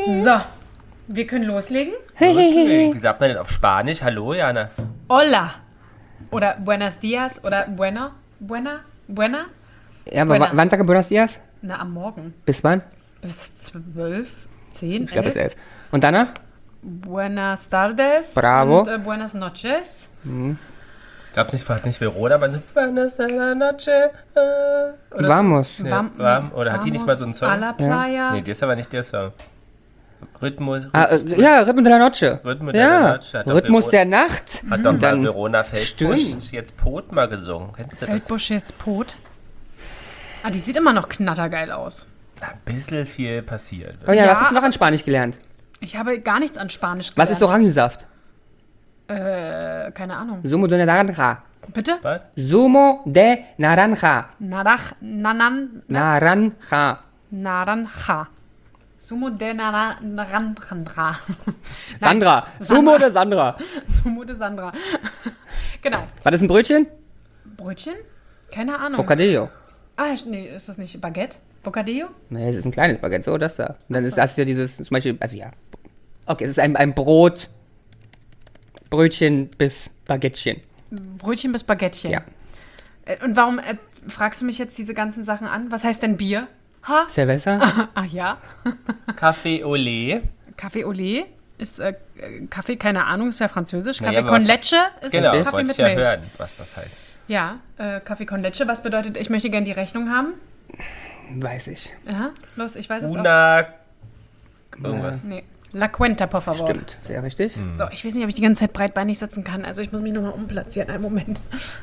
So, wir können loslegen. Wie sagt man denn auf Spanisch? Hallo, Jana. Hola. Oder buenos dias oder buena. Ja, aber Buena. wann sagt er Buenos Dias? Na, am Morgen. Bis wann? Bis 12, 10, Ich glaube bis 11. 11. Und danach? Buenas tardes. Bravo. Und buenas noches. Gab's nicht, fragt nicht Verona, aber so Buenas de la Noche. Oder Vamos. so? Nee, warm. Oder hat die nicht mal so einen Song? A la playa. Nee, der ist aber nicht der Song. Rhythmus. Ja, Rhythmus de la Noche. Rhythmus de la Noche. Hat doch Rhythmus Verona- der Nacht. Hat doch mal Dann- Verona Feldbusch Stimmt. jetzt Pot mal gesungen. Kennst du das? Feldbusch jetzt Pot. Ah, die sieht immer noch knattergeil aus. Ein bisschen viel passiert. Oh ja, Ja, was hast du noch an Spanisch gelernt? Ich habe gar nichts an Spanisch gelernt. Was ist Orangensaft? Keine Ahnung. Zumo de naranja. Bitte? Was? Zumo de naranja. Naranja. Naranja. Sumo de naranja. Sandra. Zumo de Sandra. Sumo de Sandra. Genau. War das ein Brötchen? Brötchen? Keine Ahnung. Bocadillo. Nee, ist das nicht Baguette? Bocadillo? Nee, es ist ein kleines Baguette, so das da. Und dann ist das ja dieses, zum Beispiel, also ja. Okay, es ist ein Brot, Brötchen bis Baguettchen. Brötchen bis Baguettchen. Ja. Und warum fragst du mich jetzt diese ganzen Sachen an? Was heißt denn Bier? Ha? Cerveza? Ah ja. Café au lait. Café au lait ist Kaffee, keine Ahnung, ist ja französisch. Naja, Kaffee aber con leche ist Genau, Kaffee wollte mit ich ja Milch. hören, was das heißt. Ja, Kaffee con leche, was bedeutet, ich möchte gerne die Rechnung haben? Weiß ich. Aha, los, ich weiß es auch. Una. Irgendwas. Nee. La cuenta, por favor. Stimmt, sehr richtig. So, ich weiß nicht, ob ich die ganze Zeit breitbeinig sitzen kann. Also ich muss mich nochmal umplatzieren. Einen Moment.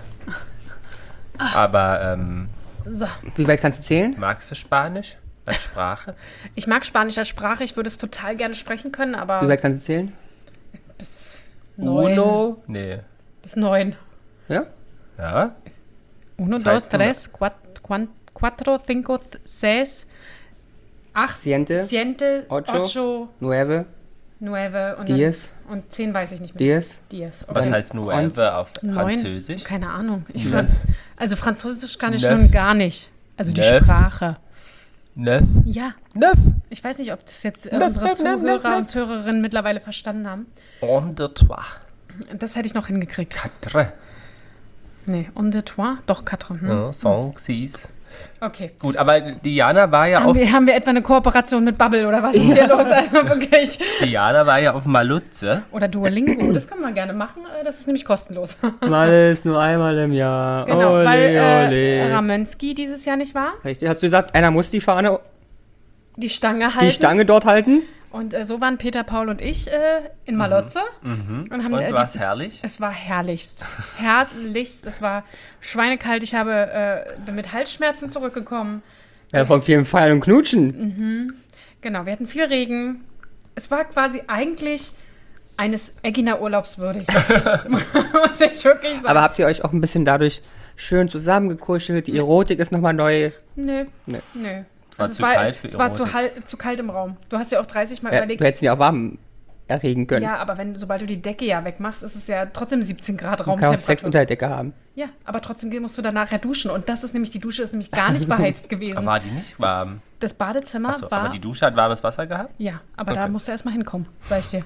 Aber So, Wie weit kannst du zählen? magst du Spanisch als Sprache? ich mag Spanisch als Sprache. Ich würde es total gerne sprechen können, Wie aber weit kannst du zählen? bis 9. Uno? Nee. Bis 9. Ja? Ja? Uno, Das dos, heißt tres, cuatro, cinco, seis, acht, Siete, ocho, nueve, nueve und, diez, und 10 weiß ich nicht mehr. diez. Diez. Was Okay. heißt Nueve auf Neun? Französisch? Keine Ahnung. Neuf. Also Französisch kann ich Neuf. schon gar nicht. Also die Neuf. Sprache. Neuf? Ja, Neuf? ich weiß nicht, ob das jetzt Neuf, unsere neuf, neuf, Zuhörer neuf. und Zuhörerinnen mittlerweile verstanden haben. On de trois. Das hätte ich noch hingekriegt. Quatre. Nee, on de trois? Doch, quatre. Ja, cinq, six. Okay. Gut, aber Diana war ja Haben wir etwa eine Kooperation mit Bubble oder was ist hier los? Also wirklich. Diana war ja auf Malutze. Oder Duolingo, das können wir gerne machen. Das ist nämlich kostenlos. Alles nur einmal im Jahr. Genau, Ole, weil ole. Ramönski dieses Jahr nicht war. Richtig, hast du gesagt, einer muss die Fahne, Die Stange halten. die Stange dort halten? Und so waren Peter, Paul und ich in Malotze. Und haben Und war es herrlich? Es war herrlichst. Herrlichst. Es war schweinekalt. Ich bin mit Halsschmerzen zurückgekommen. Ja, von vielen Feiern und Knutschen. Genau, wir hatten viel Regen. Es war quasi eigentlich eines Egina-Urlaubs würdig. Muss ich wirklich sagen. Aber habt ihr euch auch ein bisschen dadurch schön zusammengekuschelt? Die Erotik ist nochmal neu. Nö. Nee. Nö. War Also zu kalt für es war Erotik. zu kalt im Raum. Du hast ja auch 30 Mal Ja, überlegt. du hättest ihn ja auch warm erregen können. Ja, aber sobald du die Decke ja wegmachst, ist es ja trotzdem 17 Grad Du kannst auch Sex Raumtemperatur. unter der Decke haben. Ja, aber trotzdem musst du danach ja duschen. Und das ist nämlich, die Dusche ist nämlich gar nicht beheizt gewesen. War die nicht warm? Das Badezimmer Achso, war... aber die Dusche hat warmes Wasser gehabt? Ja, aber da Okay. musst du erstmal hinkommen, sag ich dir.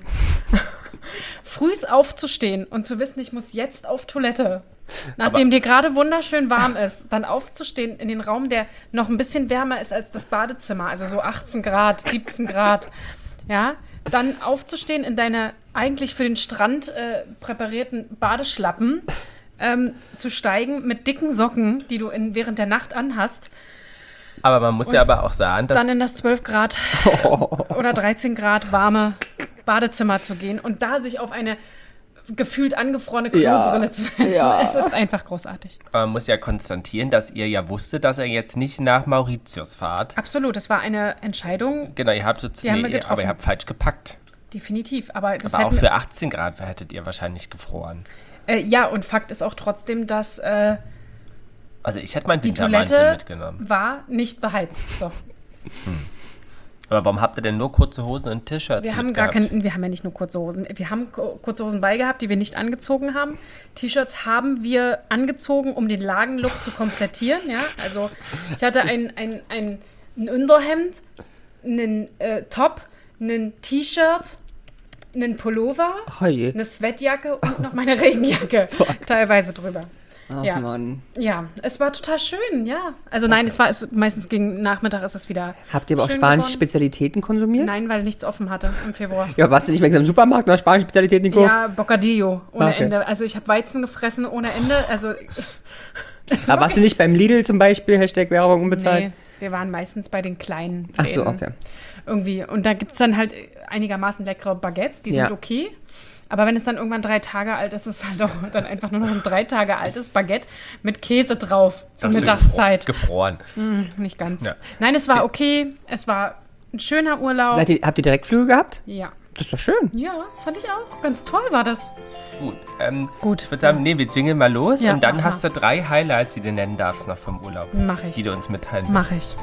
Frühs aufzustehen und zu wissen, ich muss jetzt auf Toilette, nachdem dir gerade wunderschön warm ist, dann aufzustehen in den Raum, der noch ein bisschen wärmer ist als das Badezimmer, also so 18 Grad, 17 Grad, ja, dann aufzustehen in deine eigentlich für den Strand präparierten Badeschlappen, zu steigen mit dicken Socken, die du während der Nacht anhast, Aber man muss ja aber auch sagen, dass dann in das 12 Grad oder 13 Grad warme Badezimmer zu gehen und da sich auf eine gefühlt angefrorene Klobrille zu setzen. ja. Es ist einfach großartig. man muss ja konstatieren, dass ihr ja wusstet, dass er jetzt nicht nach Mauritius fahrt. Absolut, das war eine Entscheidung, Genau, ihr habt Die haben wir getroffen. aber ihr habt falsch gepackt. definitiv. Aber das Aber auch hätten für 18 Grad hättet ihr wahrscheinlich gefroren. ja, und Fakt ist auch trotzdem, dass Also ich hätte meinen die Wintermantel Toilette mitgenommen. war nicht beheizt. So. Aber warum habt ihr denn nur kurze Hosen und T-Shirts Wir haben mitgehabt? wir haben ja nicht nur kurze Hosen. Wir haben kurze Hosen bei gehabt, die wir nicht angezogen haben. T-Shirts haben wir angezogen, um den Lagenlook zu komplettieren. Ja? Also ich hatte ein Unterhemd, einen Top, ein T-Shirt, einen Pullover, Oh je. eine Sweatjacke und noch meine Regenjacke teilweise drüber. Ach Ja. Mann. Ja, es war total schön, ja. Also nein, meistens gegen Nachmittag ist es wieder Habt ihr aber auch schön spanische geworden. Spezialitäten konsumiert? Nein, weil nichts offen hatte im Februar. Ja, warst du nicht mehr im Supermarkt oder spanische Spezialitäten gekauft? Ja, Bocadillo ohne Okay. Ende. Also ich habe Weizen gefressen ohne Ende. Also Aber warst du nicht beim Lidl zum Beispiel? Hashtag Werbung unbezahlt? nee, wir waren meistens bei den kleinen Ach so, Läden. okay. Irgendwie. Und da gibt es dann halt einigermaßen leckere Baguettes, die Ja. sind okay. Aber wenn es dann irgendwann 3 Tage alt ist, ist es halt auch dann einfach nur noch ein 3 Tage altes Baguette mit Käse drauf zur Mittagszeit. Gefroren. Nicht ganz. Ja. Nein, es war okay. Es war ein schöner Urlaub. Habt ihr Direktflüge gehabt? Ja. Das ist doch schön. Ja, fand ich auch. Ganz toll war das. Gut. Gut. Ich würde sagen, nee, wir jingeln mal los Ja, und dann mach hast du 3 Highlights, die du nennen darfst noch vom Urlaub. Mach ich. Die du uns mitteilen Mach ich.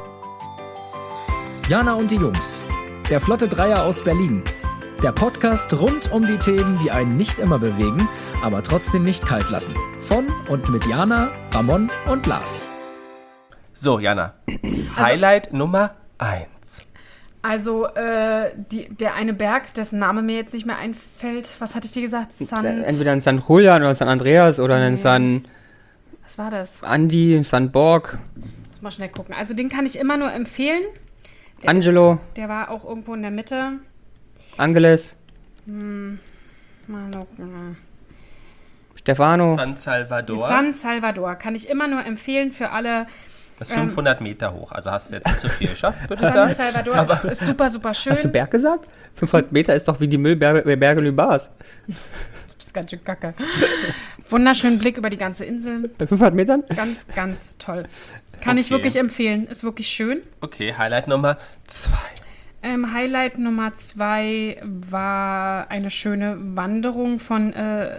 Jana und die Jungs. Der Flotte Dreier aus Berlin. Der Podcast rund um die Themen, die einen nicht immer bewegen, aber trotzdem nicht kalt lassen. Von und mit Jana, Ramon und Lars. So, Jana. Highlight Nummer 1. Also, der eine Berg, dessen Name mir jetzt nicht mehr einfällt. Was hatte ich dir gesagt? Entweder in San Julian oder San Andreas oder in San Was war das? Andi, San Borg, Muss mal schnell gucken. Also, den kann ich immer nur empfehlen. Angelo, Der war auch irgendwo in der Mitte. Angeles, Mal gucken. Stefano. San Salvador. San Salvador kann ich immer nur empfehlen für alle. Das ist 500 Meter hoch. Also hast du jetzt nicht so viel geschafft, würde ich San sagen. Salvador ist super, super schön. Hast du Berg gesagt? 500 Meter ist doch wie die Berge Lübars. Du bist ganz schön kacke. Wunderschönen Blick über die ganze Insel. Bei 500 Metern? Ganz, ganz toll. Kann ich Okay. wirklich empfehlen. Ist wirklich schön. Okay, Highlight Nummer 2. Highlight Nummer 2 war eine schöne Wanderung von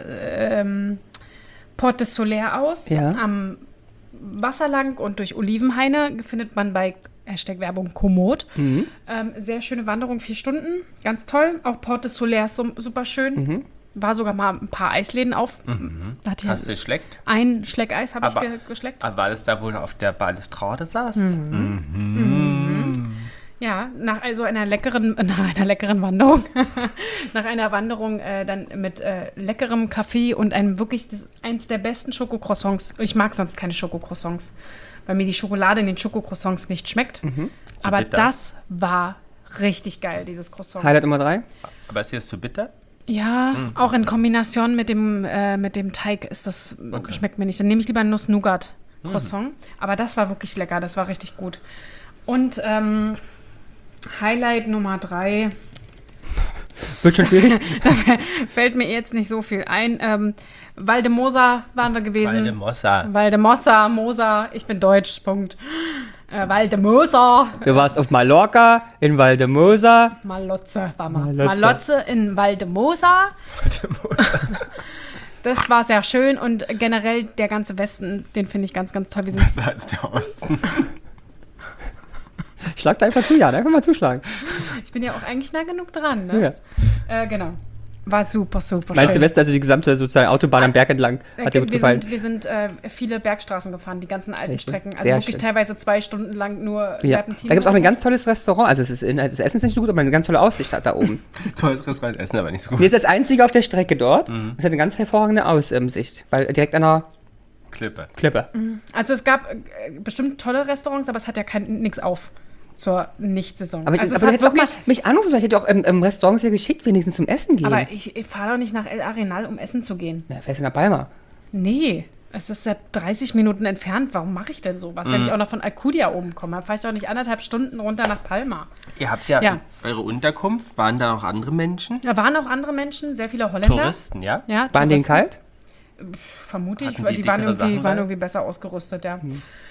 Port des Solaire aus. Ja. Am Wasser lang und durch Olivenhaine findet man bei Werbung Komoot. Sehr schöne Wanderung, 4 Stunden. Ganz toll. Auch Port des Solaire ist super schön. War sogar mal ein paar Eisläden auf. Da hatte Hast du ich geschleckt? ein Schleckeis habe ich Aber- geschleckt. Aber war das da wohl auf der Balustrade saß? Ja, nach einer leckeren Wanderung. Nach einer Wanderung dann mit leckerem Kaffee und eins der besten Schokocroissants. Ich mag sonst keine Schokocroissants, weil mir die Schokolade in den Schokocroissants nicht schmeckt. Aber bitter. das war richtig geil, dieses Croissant. Highlight Nummer 3. Aber ist dir das zu bitter? Ja, auch in Kombination mit dem Teig schmeckt mir nicht. Dann nehme ich lieber ein Nuss-Nougat-Croissant. Aber das war wirklich lecker, das war richtig gut. Und Highlight Nummer 3, Wird schon schwierig. fällt mir jetzt nicht so viel ein. Valdemosa waren wir gewesen. Valdemossa. Valdemossa, Mosa, ich bin deutsch, Punkt. Valdemosa. Du warst auf Mallorca, in Valdemosa. Malotze war mal. Malotze. Malotze in Valdemosa. Das war sehr schön und generell der ganze Westen, den finde ich ganz, ganz toll. Wir sind Besser als der Osten. Schlag da einfach zu, ja, einfach mal zuschlagen. Ich bin ja auch eigentlich nah genug dran, ne? Ja. Genau. War super, super Mein schön. Silvester, also die gesamte sozusagen Autobahn am Berg entlang, hat dir gut gefallen. Wir sind viele Bergstraßen gefahren, die ganzen alten Echt, ne? Strecken. Also Sehr wirklich schön. teilweise 2 Stunden lang nur Ja. Serpentinen. Da gibt es auch ein ganz tolles Restaurant. Also das Essen ist nicht so gut, aber eine ganz tolle Aussicht hat da oben. Tolles Restaurant, Essen aber nicht so gut. Hier ist das einzige auf der Strecke dort. Es hat eine ganz hervorragende Aussicht, weil direkt an einer Klippe. Klippe. Also es gab bestimmt tolle Restaurants, aber es hat ja nichts auf zur Nicht-Saison. Aber, also aber du hättest auch mal mich anrufen sollen. Ich hätte auch im Restaurant sehr geschickt wenigstens zum Essen gehen. aber ich fahre doch nicht nach El Arenal, um essen zu gehen. Na, fährst du nach Palma. Nee, es ist ja 30 Minuten entfernt. Warum mache ich denn sowas, wenn ich auch noch von Alcudia oben komme? Dann fahre ich doch nicht 1,5 Stunden runter nach Palma. Ihr habt ja, Ja. eure Unterkunft. Waren da noch andere Menschen? Da waren auch andere Menschen, sehr viele Holländer. Touristen, ja? Ja, Waren denen Touristen. kalt? Hatten Vermute ich, die weil die waren dickere Sachen waren bei? irgendwie besser ausgerüstet, ja.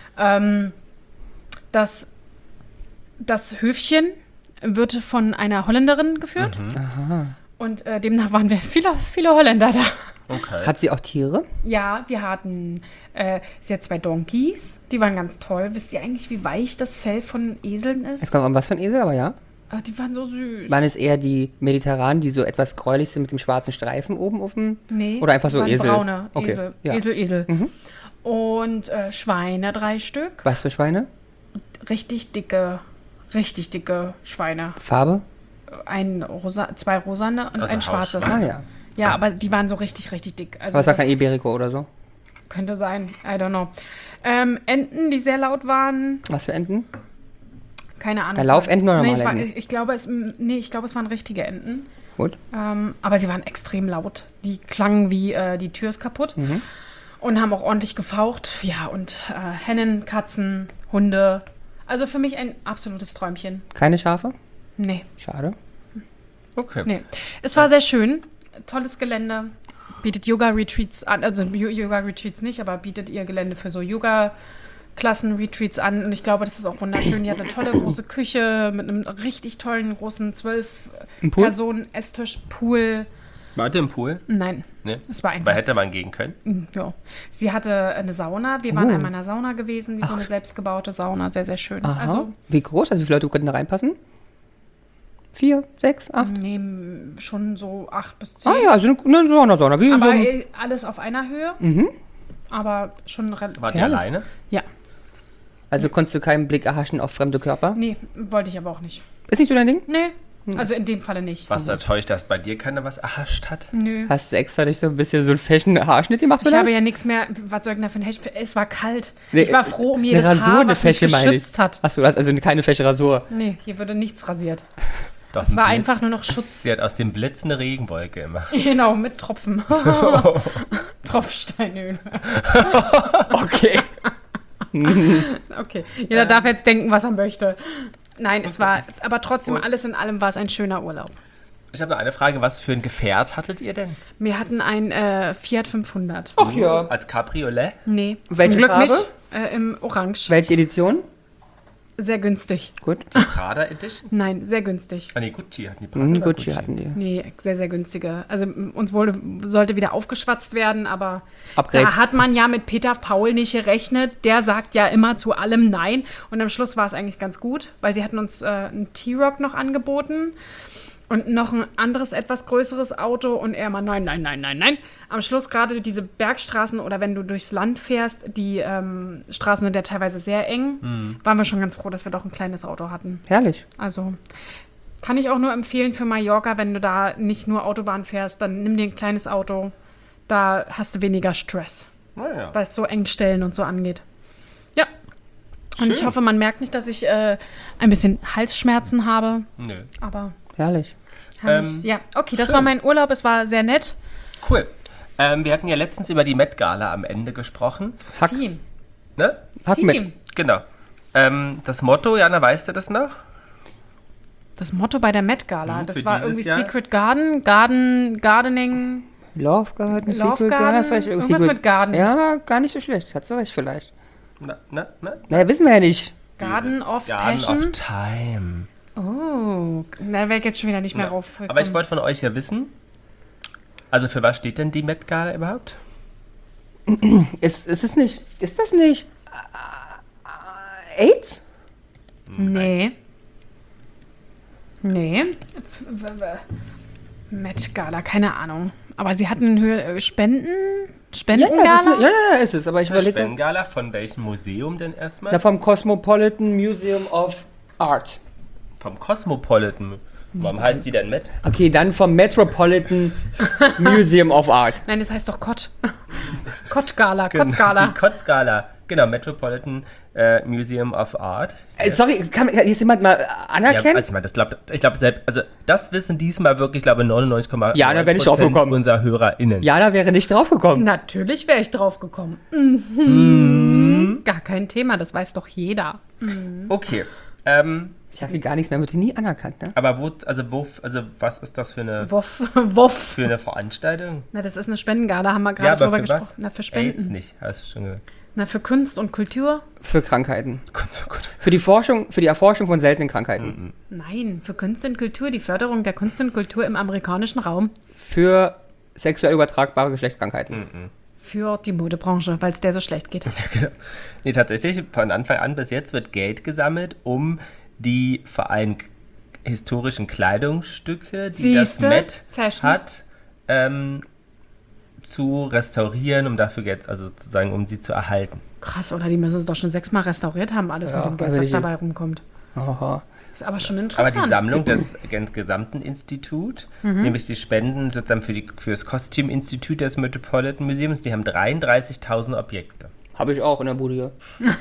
Das Höfchen wird von einer Holländerin geführt. Und demnach waren wir viele, viele Holländer da. Okay. Hat sie auch Tiere? Ja, wir hatten, sie hat 2 Donkeys, die waren ganz toll. Wisst ihr eigentlich, wie weich das Fell von Eseln Es ist? kommt an was von Esel, aber ja. Die waren so süß. Waren es eher die mediterranen, die so etwas gräulich sind mit dem schwarzen Streifen oben auf dem? Nee, Oder einfach so waren Esel? braune Okay, Esel. ja. Esel. Und Schweine 3 Stück. Was für Schweine? Richtig dicke Schweine. Farbe? zwei rosane und Also ein schwarzes. Ah ja. Ja, aber die waren so richtig, richtig dick. Also Aber es war das kein Iberico oder so. könnte sein, I don't know. Enten, die sehr laut waren, Was für Enten? keine Ahnung. Ja, es war- Laufenten oder nee, es normale war, Enten? ich glaube, es waren richtige Enten. Gut. Aber sie waren extrem laut. Die klangen wie die Tür ist kaputt und haben auch ordentlich gefaucht. Ja, und Hennen, Katzen, Hunde. Also für mich ein absolutes Träumchen. Keine Schafe? Nee, Schade. Okay. nee. Es war sehr schön. Tolles Gelände. Bietet Yoga-Retreats an. Also Yoga-Retreats nicht, aber bietet ihr Gelände für so Yoga-Klassen-Retreats an. Und ich glaube, das ist auch wunderschön. Die hat eine tolle große Küche mit einem richtig tollen großen Ein Pool? 12-Personen-Esstisch-Pool. Wart ihr im Pool? Nein, Ne? es war ein Weil Platz. hätte man gehen können. Ja. Sie hatte eine Sauna. Wir waren einmal in einer Sauna gewesen, so eine selbstgebaute Sauna. Sehr, sehr schön. Aha. Also, Wie groß? Also wie viele Leute könnten da reinpassen? 4, 6, 8? nehmen schon so 8 bis 10. Ah ja, also eine Sauna. Wie in so Aber einem, alles auf einer Höhe. Aber schon Wart ihr Herrlich. alleine? Ja. also konntest du keinen Blick erhaschen auf fremde Körper? Nee, wollte ich aber auch nicht. Ist nicht so dein Ding? Nee. Also in dem Falle nicht. Was enttäuscht, dass bei dir keiner was erhascht hat? Nö. Hast du extra dich so ein bisschen so einen Fashion-Haarschnitt gemacht? Ich habe vielleicht? ja nichts mehr. Was soll ich denn da für ein Hecht? Es war kalt. Nee, Ich war froh um eine jedes Rasur, Haar, eine was mich Fäche meine ich. geschützt hat. Achso, das ist also keine fesche Rasur. Nee, hier würde nichts rasiert. Doch, Es war ein einfach nur noch Schutz. Sie hat aus dem Blitz eine Regenwolke immer. Genau, mit Tropfen. Tropfsteinöl. Okay. Okay, jeder darf jetzt denken, was er möchte. Nein, es war, aber trotzdem, alles in allem war es ein schöner Urlaub. Ich habe noch eine Frage. Was für ein Gefährt hattet ihr denn? Wir hatten ein Fiat 500. Ach ja. Als Cabriolet? Nee, Welche zum Glück Farbe? nicht. Im Orange. Welche Edition? Sehr günstig. Gut. Prada Edition? Nein, sehr günstig. Ah, nee, Gucci hatten die Prada. oder Gucci hatten die. Nee, sehr, sehr günstige. Also uns sollte wieder aufgeschwatzt werden, aber Upgrade. da hat man ja mit Peter Paul nicht gerechnet. Der sagt ja immer zu allem Nein. Und am Schluss war es eigentlich ganz gut, weil sie hatten uns einen T-Roc noch angeboten und noch ein anderes, etwas größeres Auto und er immer nein, nein, nein, nein, nein. Am Schluss gerade diese Bergstraßen oder wenn du durchs Land fährst, die Straßen sind ja teilweise sehr eng, waren wir schon ganz froh, dass wir doch ein kleines Auto hatten. Herrlich. Also kann ich auch nur empfehlen für Mallorca, wenn du da nicht nur Autobahn fährst, dann nimm dir ein kleines Auto. Da hast du weniger Stress, Naja. weil es so Engstellen und so angeht. Ja. Und ich hoffe, man merkt nicht, dass ich ein bisschen Halsschmerzen habe. Nö. Aber Herrlich. herrlich. Ja, okay, das schön. war mein Urlaub. Es war sehr nett. Cool. Wir hatten ja letztens über die Met Gala am Ende gesprochen. Hack. Sie. Ne? Hack Sie. mit. Genau. Das Motto, Jana, weißt du das noch? Das Motto bei der Met Gala, das für war dieses irgendwie Jahr? Secret Gardening. Love Garden, Love Secret Garden, hast recht. irgendwas mit Garden. Ja, gar nicht so schlecht. Hat sie recht vielleicht. Na? Naja, wissen wir ja nicht. Garden of Garden Passion. of Time. Oh, da wäre ich jetzt schon wieder nicht mehr Ja. rauf. Aber ich wollte von euch ja wissen, also für was steht denn die Met Gala überhaupt? Ist das nicht AIDS? Nee. Nee. Met Gala, keine Ahnung. Aber sie hatten Spendengala? Ja, ist es. Aber ich Eine überlege. Spendengala von welchem Museum denn erstmal? Na, vom Cosmopolitan Museum of Art. Vom Cosmopolitan. Warum heißt die denn Met? Okay, dann vom Metropolitan Museum of Art. Nein, das heißt doch Kott. Kottgala, Kotzgala. Die Kotzgala. Genau, Metropolitan Museum of Art. Sorry, kann jetzt jemand mal anerkennen? Ja, also ich glaube selbst, also das wissen diesmal wirklich, ich glaube 99,9% Ja, da bin ich drauf gekommen. unserer HörerInnen. Jana wäre nicht draufgekommen. Natürlich wäre ich drauf gekommen. Mhm. Gar kein Thema, das weiß doch jeder. Okay. Ich habe gar nichts mehr, wird nie anerkannt, ne? Aber was ist das für eine Woff. Veranstaltung? Na, das ist eine Spendengala, haben wir gerade aber drüber für gesprochen. was? Na, für AIDS Spenden. nicht, hast du schon gesagt. Na, für Kunst und Kultur. Für Krankheiten. Gut. Für die Erforschung von seltenen Krankheiten. Nein, für Kunst und Kultur, die Förderung der Kunst und Kultur im amerikanischen Raum. Für sexuell übertragbare Geschlechtskrankheiten. Für die Modebranche, weil es der so schlecht geht. Genau. Nee, tatsächlich, von Anfang an bis jetzt wird Geld gesammelt, um die vor allem historischen Kleidungsstücke, die Siehste, das Met Fashion. hat, zu restaurieren, um dafür Geld, also sozusagen, um sie zu erhalten. Krass, oder? Die müssen es doch schon 6-mal restauriert haben, alles Ja, mit dem Geld, also was die- dabei rumkommt. Aha. Ist aber schon Aber interessant. die Sammlung des gesamten Instituts, nämlich die Spenden sozusagen für das Kostüminstitut des Metropolitan Museums, die haben 33.000 Objekte. Habe ich auch in der Bude hier.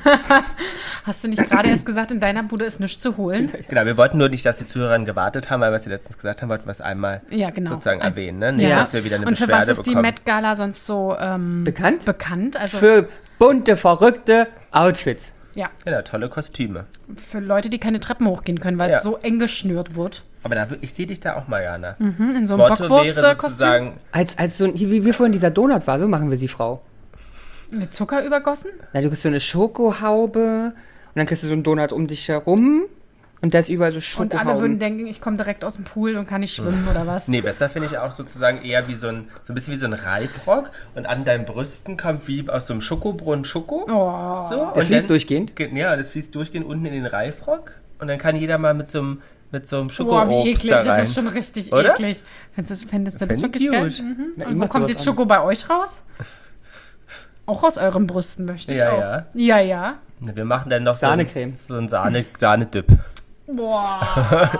Hast du nicht gerade erst gesagt, in deiner Bude ist nichts zu holen? Genau, wir wollten nur nicht, dass die Zuhörer gewartet haben, weil wir es ja letztens gesagt haben, wollten wir es einmal Ja, genau. sozusagen erwähnen. Ne? Nicht, Ja. dass wir wieder eine Und für Beschwerde was ist die bekommen. Met Gala sonst so Bekannt? Also, Für bunte, verrückte Outfits. ja, Genau, tolle Kostüme. für Leute, die keine Treppen hochgehen können, weil Ja. es so eng geschnürt wird. Aber ich sehe dich da auch, Mariana. In so einem Motto wäre Bockwurstkostüm. sozusagen, Als so ein, wie vorhin dieser Donut war, so machen wir sie, Frau. Mit Zucker übergossen? Na, du kriegst so eine Schokohaube und dann kriegst du so einen Donut um dich herum und da ist überall so Und Schokohauben. alle würden denken, ich komme direkt aus dem Pool und kann nicht schwimmen oder was? nee, besser finde ich auch sozusagen eher wie so ein bisschen wie so ein Reifrock und an deinen Brüsten kommt wie aus so einem Schokobrunnen Schoko. Oh. So, Der und fließt dann- durchgehend? Ja, das fließt durchgehend unten in den Reifrock und dann kann jeder mal mit so einem Boah, Schokoobst wie eklig, da rein. das ist schon richtig Oder? eklig. Fändest du das Fänd ich wirklich geil? gut. Na, Und ihm wo macht kommt sowas der Schoko bei euch raus? Auch aus euren Brüsten möchte ich Ja, auch. ja. Ja, ja. Na, wir machen dann noch Sahnecreme. so ein Sahnedip. Boah.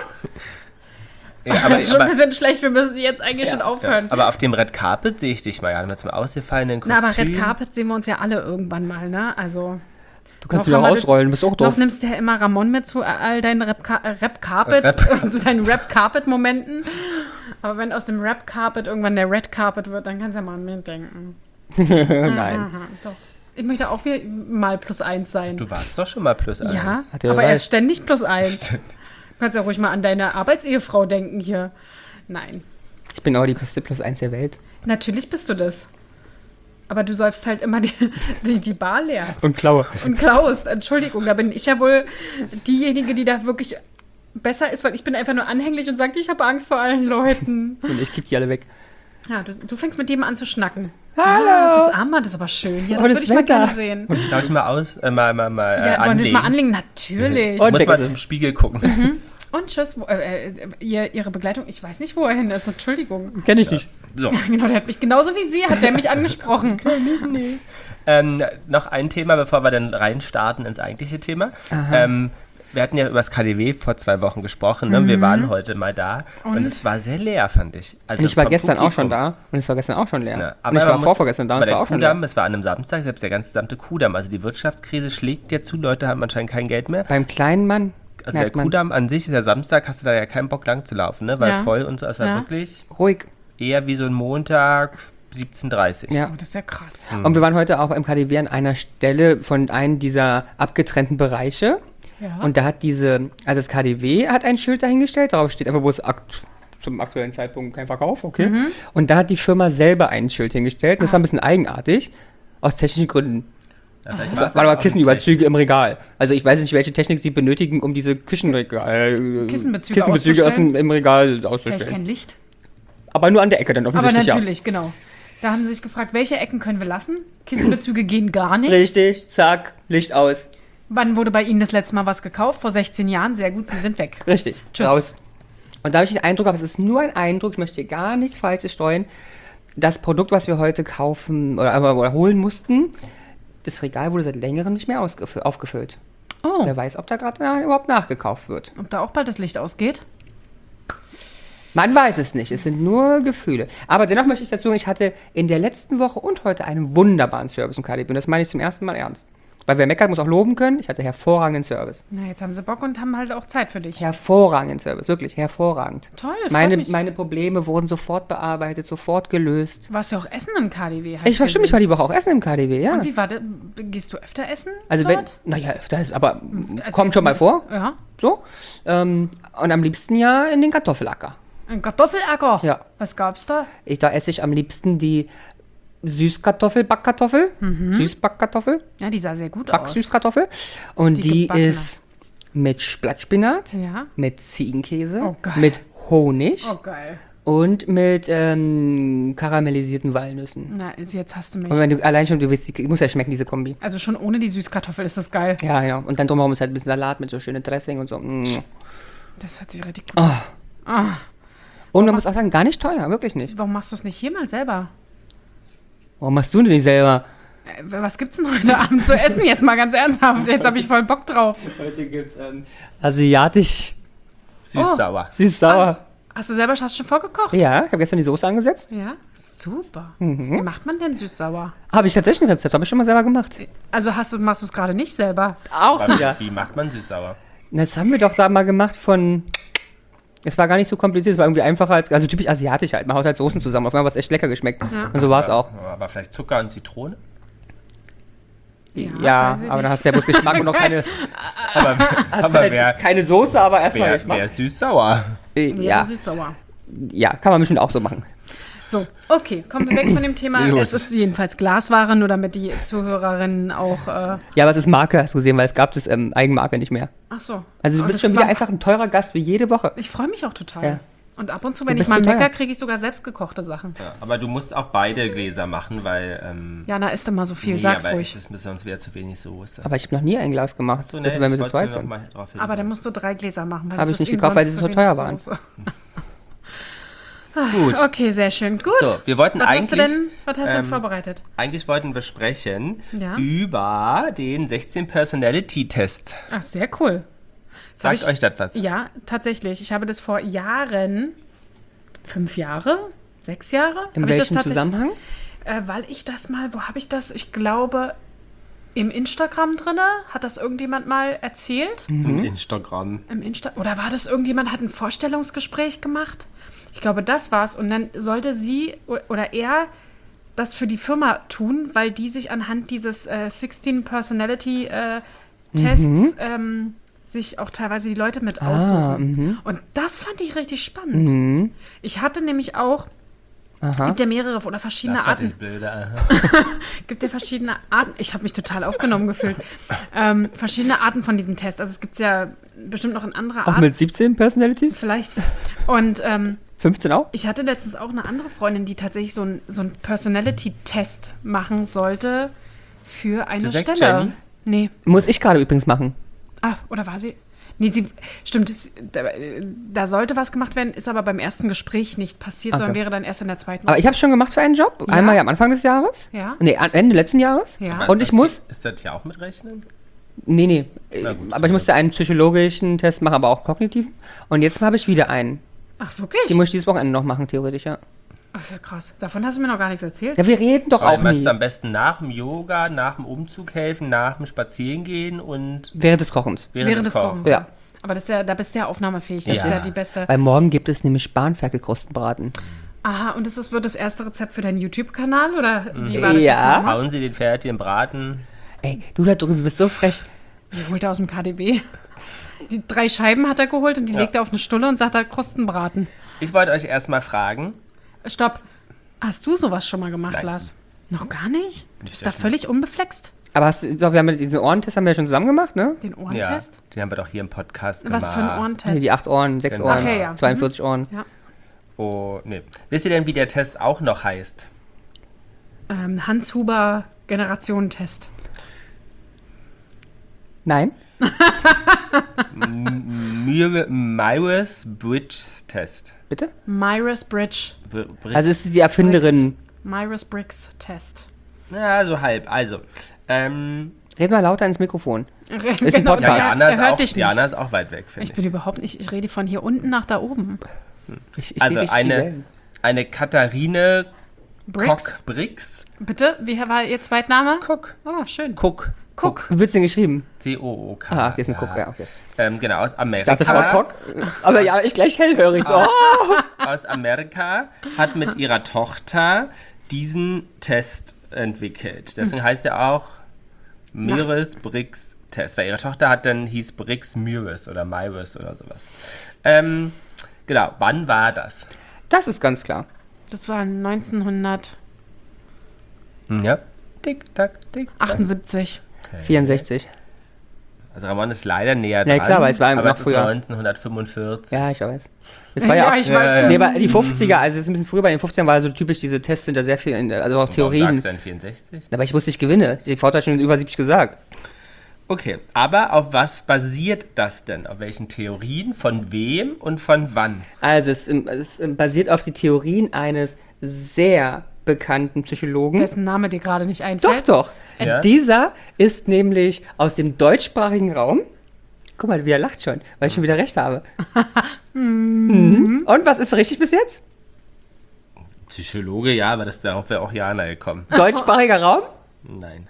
Ja, Das ist schon ein bisschen schlecht, wir müssen jetzt eigentlich schon ja, aufhören. aber auf dem Red Carpet sehe ich dich mal, mit so einem ausgefallenen Na, Kostüm. aber Red Carpet sehen wir uns ja alle irgendwann mal, ne? Also, Du kannst Noch wieder haben wir ausrollen, bist auch noch doof. nimmst du ja immer Ramon mit zu all deinen zu deinen Rap-Carpet-Momenten. Aber wenn aus dem Rap-Carpet irgendwann der Red Carpet wird, dann kannst du ja mal an mich denken. Nein. Aha, doch. Ich möchte auch wieder mal +1 sein. Du warst doch schon mal +1. Ja, Hat er aber er recht. ist ständig +1. Du kannst ja ruhig mal an deine Arbeitsehefrau denken hier. Nein, Ich bin auch die beste +1 der Welt. natürlich bist du das. Aber du säufst halt immer die Bar leer. Und klaue. Und klaust, Entschuldigung, da bin ich ja wohl diejenige, die da wirklich besser ist, weil ich bin einfach nur anhänglich und sage, ich habe Angst vor allen Leuten. Und ich kick die alle weg. Ja, du fängst mit jedem an zu schnacken. Hallo. Ah, das Armband ist aber schön. Ja, Oh, das das würde ich mal Wetter. gerne sehen. Darf ich mal Ja, wollen Sie es mal anlegen? Natürlich. Und Muss weg mal ist es. zum Spiegel gucken. Und tschüss. Ihre Begleitung, ich weiß nicht, wo er hin ist. Entschuldigung. Kenn ich nicht. So. Genau, der hat mich genauso wie Sie, hat der mich angesprochen. Noch ein Thema, bevor wir dann reinstarten ins eigentliche Thema. Wir hatten ja über das KDW vor 2 Wochen gesprochen. Ne? Wir waren heute mal da und es war sehr leer, fand ich. Also Und ich war vom gestern auch schon Publikum. da und es war gestern auch schon leer. Ja, und ich man war muss- vorvorgestern da und bei es war der auch schon Kudamm, leer. es war an einem Samstag, selbst der ganze gesamte Kudamm. Also die Wirtschaftskrise schlägt ja zu, Leute haben anscheinend kein Geld mehr. Beim kleinen Mann Also der merkt man's. Kudamm an sich ist ja Samstag, hast du da ja keinen Bock lang zu laufen, ne? Weil Ja. voll und so. Es war Ja. wirklich Ruhig. eher wie so ein Montag 17:30. Ja. Oh, das ist ja krass. Und wir waren heute auch im KDW an einer Stelle von einem dieser abgetrennten Bereiche. Ja. Und da hat also das KDW hat ein Schild dahingestellt, darauf steht einfach, wo es zum aktuellen Zeitpunkt kein Verkauf, okay. Und da hat die Firma selber ein Schild hingestellt. Und das war ein bisschen eigenartig, aus technischen Gründen. Ja, vielleicht Das war's waren aber auch Kissenüberzüge im Regal. Also ich weiß nicht, welche Technik sie benötigen, um diese Kissenbezüge Kissenbezüge im Regal Vielleicht auszustellen. kein Licht. Aber nur an der Ecke dann Aber offensichtlich, natürlich, genau. Da haben sie sich gefragt, welche Ecken können wir lassen? Kissenbezüge gehen gar ja. nicht. Richtig, zack, Licht aus. Wann wurde bei Ihnen das letzte Mal was gekauft? Vor 16 Jahren. Sehr gut, Sie sind weg. Richtig, Tschüss. raus. Und da habe ich den Eindruck, aber es ist nur ein Eindruck, ich möchte hier gar nichts Falsches streuen. Das Produkt, was wir heute kaufen oder holen mussten, das Regal wurde seit längerem nicht mehr aufgefüllt. Oh, Wer weiß, ob da gerade überhaupt nachgekauft wird. ob da auch bald das Licht ausgeht? Man weiß es nicht, es sind nur Gefühle. Aber dennoch möchte ich dazu sagen, ich hatte in der letzten Woche und heute einen wunderbaren Service im KDW. Und das meine ich zum ersten Mal ernst. Weil wer meckert, muss auch loben können. Ich hatte hervorragenden Service. Na, jetzt haben sie Bock und haben halt auch Zeit für dich. Hervorragenden Service, wirklich hervorragend. Toll, freut mich. Meine Probleme wurden sofort bearbeitet, sofort gelöst. Du warst ja auch essen im KDW. hab Ich war stimmt, ich gesehen. war die Woche auch essen im KDW, ja. Und wie war das? Gehst du öfter essen? Also wenn, dort? naja, öfter ist, aber Also kommt jetzt schon mal nicht- vor, Ja. so. Und am liebsten ja in den Kartoffelacker. Ein Kartoffelacker. Ja. Was gab's da? Da esse ich am liebsten die Backkartoffel. Süßbackkartoffel, Ja, die sah sehr gut aus. Backsüßkartoffel. Und Die die gebackene. ist mit Blattspinat, Ja. mit Ziegenkäse, Oh, geil. mit Honig Oh, geil. und mit karamellisierten Walnüssen. Na, jetzt hast du mich. Und wenn du allein schon, du weißt, die muss ja schmecken, diese Kombi. Also schon ohne die Süßkartoffel ist das geil. Ja, ja. Und dann drumherum ist halt ein bisschen Salat mit so schönem Dressing und so. Das hört sich richtig gut an. Ah, Und man muss auch sagen, gar nicht teuer, wirklich nicht. warum machst du es nicht hier mal selber? Warum machst du denn nicht selber? Was gibt's denn heute Abend zu essen? Jetzt mal ganz ernsthaft. Jetzt habe ich voll Bock drauf. Heute gibt's asiatisch Süß-sauer. süß-sauer. Hast du selber schon vorgekocht? Ja, ich habe gestern die Soße angesetzt. Ja, super. Wie macht man denn süß-sauer? Habe ich tatsächlich ein Rezept, habe ich schon mal selber gemacht. Also machst du es gerade nicht selber? Auch Aber wieder. wie macht man Süß-sauer? Das haben wir doch da mal gemacht von... Es war gar nicht so kompliziert, es war irgendwie einfacher als... Also typisch asiatisch halt, man haut halt Soßen zusammen. Auf einmal hat es echt lecker geschmeckt. Ja. Und so war es auch. Aber vielleicht Zucker und Zitrone? Ja, weiß ich aber dann nicht. hast du ja bloß Geschmack und noch keine... Aber, Hast aber halt wer, keine Soße, aber erstmal wer, Geschmack. wer Süß-sauer? Ja, süß-sauer. Ja, kann man bestimmt auch so machen. So, okay, kommen wir weg von dem Thema. Los. Es ist jedenfalls Glasware, nur damit die Zuhörerinnen auch. Ja, aber es ist Marke, hast du gesehen, weil es gab das Eigenmarke nicht mehr. Ach so. Also du Und bist das schon wieder war- einfach ein teurer Gast wie jede Woche. Ich freue mich auch total. Ja. Und ab und zu, Du wenn ich bist mal so teuer. mecker, kriege ich sogar selbstgekochte Sachen. Ja, aber du musst auch beide Gläser machen, weil... Jana isst immer so viel, nee, sag's aber ruhig. das ist sonst wieder zu wenig Soße. Aber ich habe noch nie ein Glas gemacht. So, Das wenn wir zu zweit noch sind. mal drauf hin. Aber dann musst du 3 Gläser machen. Weil Hab das ich ist nicht ihm gekauft, weil sonst sie so zu teuer wenig waren. Soße. Gut. Okay, sehr schön. Gut. So, wir wollten Was hast du eigentlich... denn vorbereitet? Eigentlich wollten wir sprechen Ja. über den 16 Personality-Test. Ach, sehr cool. Das hab Sagt euch das was? Ja, tatsächlich. Ich habe das vor Jahren, 5 Jahre, 6 Jahre. In habe ich das welchem tatsächlich- Zusammenhang? Weil ich das mal, wo habe ich das? Ich glaube, im Instagram drinne. Hat das irgendjemand mal erzählt? Im Instagram. Oder war das irgendjemand, hat ein Vorstellungsgespräch gemacht? Ich glaube, das war's. Und dann sollte sie oder er das für die Firma tun, weil die sich anhand dieses 16 Personality Tests sich auch teilweise die Leute mit aussuchen. Und das fand ich richtig spannend. Ich hatte nämlich auch, gibt ja mehrere oder verschiedene Das hatte Arten. ich blöde. Aha. Gibt ja verschiedene Arten. Ich habe mich total aufgenommen gefühlt. Verschiedene Arten von diesem Test. Also es gibt ja bestimmt noch in anderer Auch Art. mit 17 Personalities? Vielleicht. Und 15 auch? ich hatte letztens auch eine andere Freundin, die tatsächlich so einen Personality-Test machen sollte für eine Du sagst Stelle. Jenny? Nee. Muss ich gerade übrigens machen. Ah, oder war sie? Nee, stimmt, da sollte was gemacht werden, ist aber beim ersten Gespräch nicht passiert, Okay. sondern wäre dann erst in der zweiten. Aber ich habe schon gemacht für einen Job. Ja? Einmal ja am Anfang des Jahres. Ja. Nee, Ende letzten Jahres. Ja. Aber Und ist ich das muss... Ist das ja auch mit rechnen? Nee. Na gut, Aber ich musste einen psychologischen Test machen, aber auch kognitiven. Und jetzt habe ich wieder einen. Ach, wirklich? Den muss ich dieses Wochenende noch machen, theoretisch, ja. Ach, ist ja krass. Davon hast du mir noch gar nichts erzählt. Ja, wir reden doch Aber auch du musst nie. am besten nach dem Yoga, nach dem Umzug helfen, nach dem Spazierengehen und Während des Kochens. während des Kochens. Kochens. Ja. Aber da bist du ja aufnahmefähig. Das Ja. ist ja die beste. Weil morgen gibt es nämlich Spanferkelkrustenbraten. Aha, und wird das erste Rezept für deinen YouTube-Kanal? Oder wie war das Ja. jetzt nochmal? Hauen sie den fertigen Braten. Ey, du da drüben bist so frech. Die holt er aus dem KDW. Die 3 Scheiben hat er geholt und die legt er auf eine Stulle und sagt, da Krustenbraten. Ich wollte euch erstmal fragen, Stopp. Hast du sowas schon mal gemacht, Nein. Lars? Noch gar nicht? Du bist da nicht. völlig unbeflext? Aber wir haben diesen Ohrentest haben wir ja schon zusammen gemacht, ne? Den ja, Ohrentest? den haben wir doch hier im Podcast Was gemacht. für ein Ohrentest? Die 8 Ohren, 6 Genau. Ohren, Ach, ja. 42 Ohren. Ja. Oh, nee. Wisst ihr denn, wie der Test auch noch heißt? Hans Huber Generationentest. Nein? Myers-Briggs-Test. Bitte? Myers-Briggs. Also es ist die Erfinderin. Myers-Briggs-Test. Ja, so halb. Also, Red mal lauter ins Mikrofon. Ist ein Podcast. ja, Er Jana ist, hört auch, dich nicht. Jana ist auch weit weg, finde Ich ich. bin überhaupt nicht, ich rede von hier unten nach da oben. Ich Also seh richtig die eine, Wellen. eine Katharine Briggs? Kock-Briggs. Bitte, wie war Ihr Zweitname? Cook. Oh, schön. Cook. Cook. Wie wird's denn geschrieben? C-O-O-K. Ah, hier ist ein Cook, ja, okay. Genau, aus Ich Amerika. dachte Frau Kock. Aber ja, ich gleich hellhörig so. Aus Amerika hat mit ihrer Tochter diesen Test entwickelt. Deswegen heißt er auch Myers-Briggs-Test, weil ihre Tochter hieß Briggs-Myers oder Myers oder sowas. Genau, wann war das? Das ist ganz klar. Das war 1978. Ja. Tick, tack, tick, tack. 64. Also Ramon ist leider näher Ja, dran. klar, aber es war aber noch es ist früher. 1945. Ja, ich weiß. Das war ja, Ja, auch, ich weiß. Nee, aber die 50er, also es ist ein bisschen früher, bei den 50ern war so typisch, diese Tests sind da sehr viel, also auch Warum Theorien. sagst du denn 64? Aber ich wusste, ich gewinne. Die Frau hat schon über 70 gesagt. Okay, aber auf was basiert das denn? Auf welchen Theorien? Von wem und von wann? Also es basiert auf die Theorien eines sehr bekannten Psychologen. Dessen Name dir gerade nicht Doch, einfällt. doch. Ja? Dieser ist nämlich aus dem deutschsprachigen Raum. Guck mal, wie er lacht schon, weil ich schon wieder recht habe. Mhm. Und was ist richtig bis jetzt? Psychologe, ja, aber darauf wäre auch Jana gekommen. Deutschsprachiger Raum? Nein.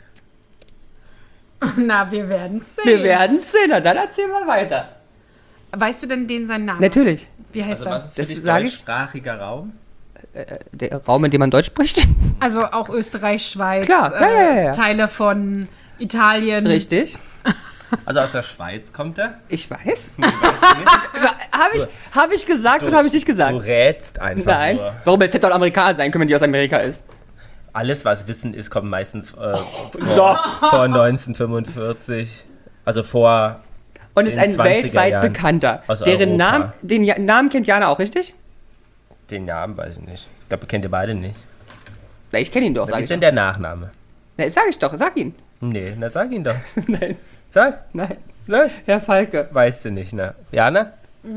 Na, wir werden sehen. Wir werden es sehen. Na, dann erzähl mal weiter. Weißt du denn seinen Namen? Natürlich. Wie heißt Also er? was ist für Das dich sag ich. deutschsprachiger Raum? Der Raum, in dem man Deutsch spricht? Also auch Österreich, Schweiz, Klar, ja. Teile von Italien. Richtig. Also aus der Schweiz kommt er? Ich weiß. Du weißt nicht. Habe ich gesagt oder habe ich nicht Du gesagt? rätst einfach Nein. nur. Warum? Es hätte doch Amerikaner sein können, wenn die aus Amerika ist. Alles, was Wissen ist, kommt meistens So. vor 1945. Also vor... Und ist in ein 20er weltweit Jahren bekannter. aus Deren Europa. Namen, Namen kennt Jana auch, richtig? Den Namen weiß ich nicht. Ich glaube, kennt ihr beide nicht. Na, ich kenne ihn doch, Was sag ist ich denn doch. der Nachname? Na, sag ich doch, sag ihn. Nee, na sag ihn doch. Nein, Sag. nein. Nein. Herr Falke. Weißt du nicht, ne? Jana?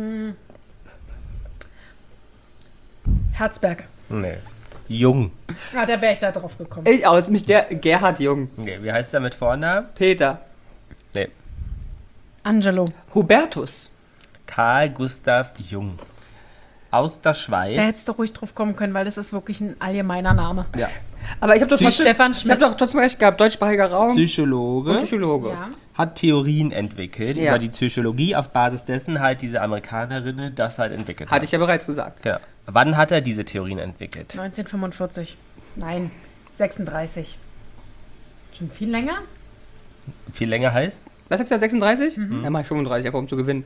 Herzberg. Nee. Jung. Ah, da wäre ich da drauf gekommen. Ich aus, mich der Gerhard Jung. Nee, wie heißt er mit Vornamen? Peter. Nee. Angelo. Hubertus. Karl Gustav Jung. Aus der Schweiz. Da hättest du ruhig drauf kommen können, weil das ist wirklich ein allgemeiner Name. Ja. Aber ich habe doch Wie Stefan ich hab Schmidt. doch trotzdem recht gehabt. Deutschsprachiger Raum Psychologe. und Psychologe. Ja. Hat Theorien entwickelt Ja. über die Psychologie, auf Basis dessen halt diese Amerikanerinnen das halt entwickelt Hatte ich ja bereits gesagt. Genau. Wann hat er diese Theorien entwickelt? 1945. Nein, 36. Schon viel länger? Viel länger heißt? Was ist der 36? Ja, mach ich 35, einfach um zu gewinnen.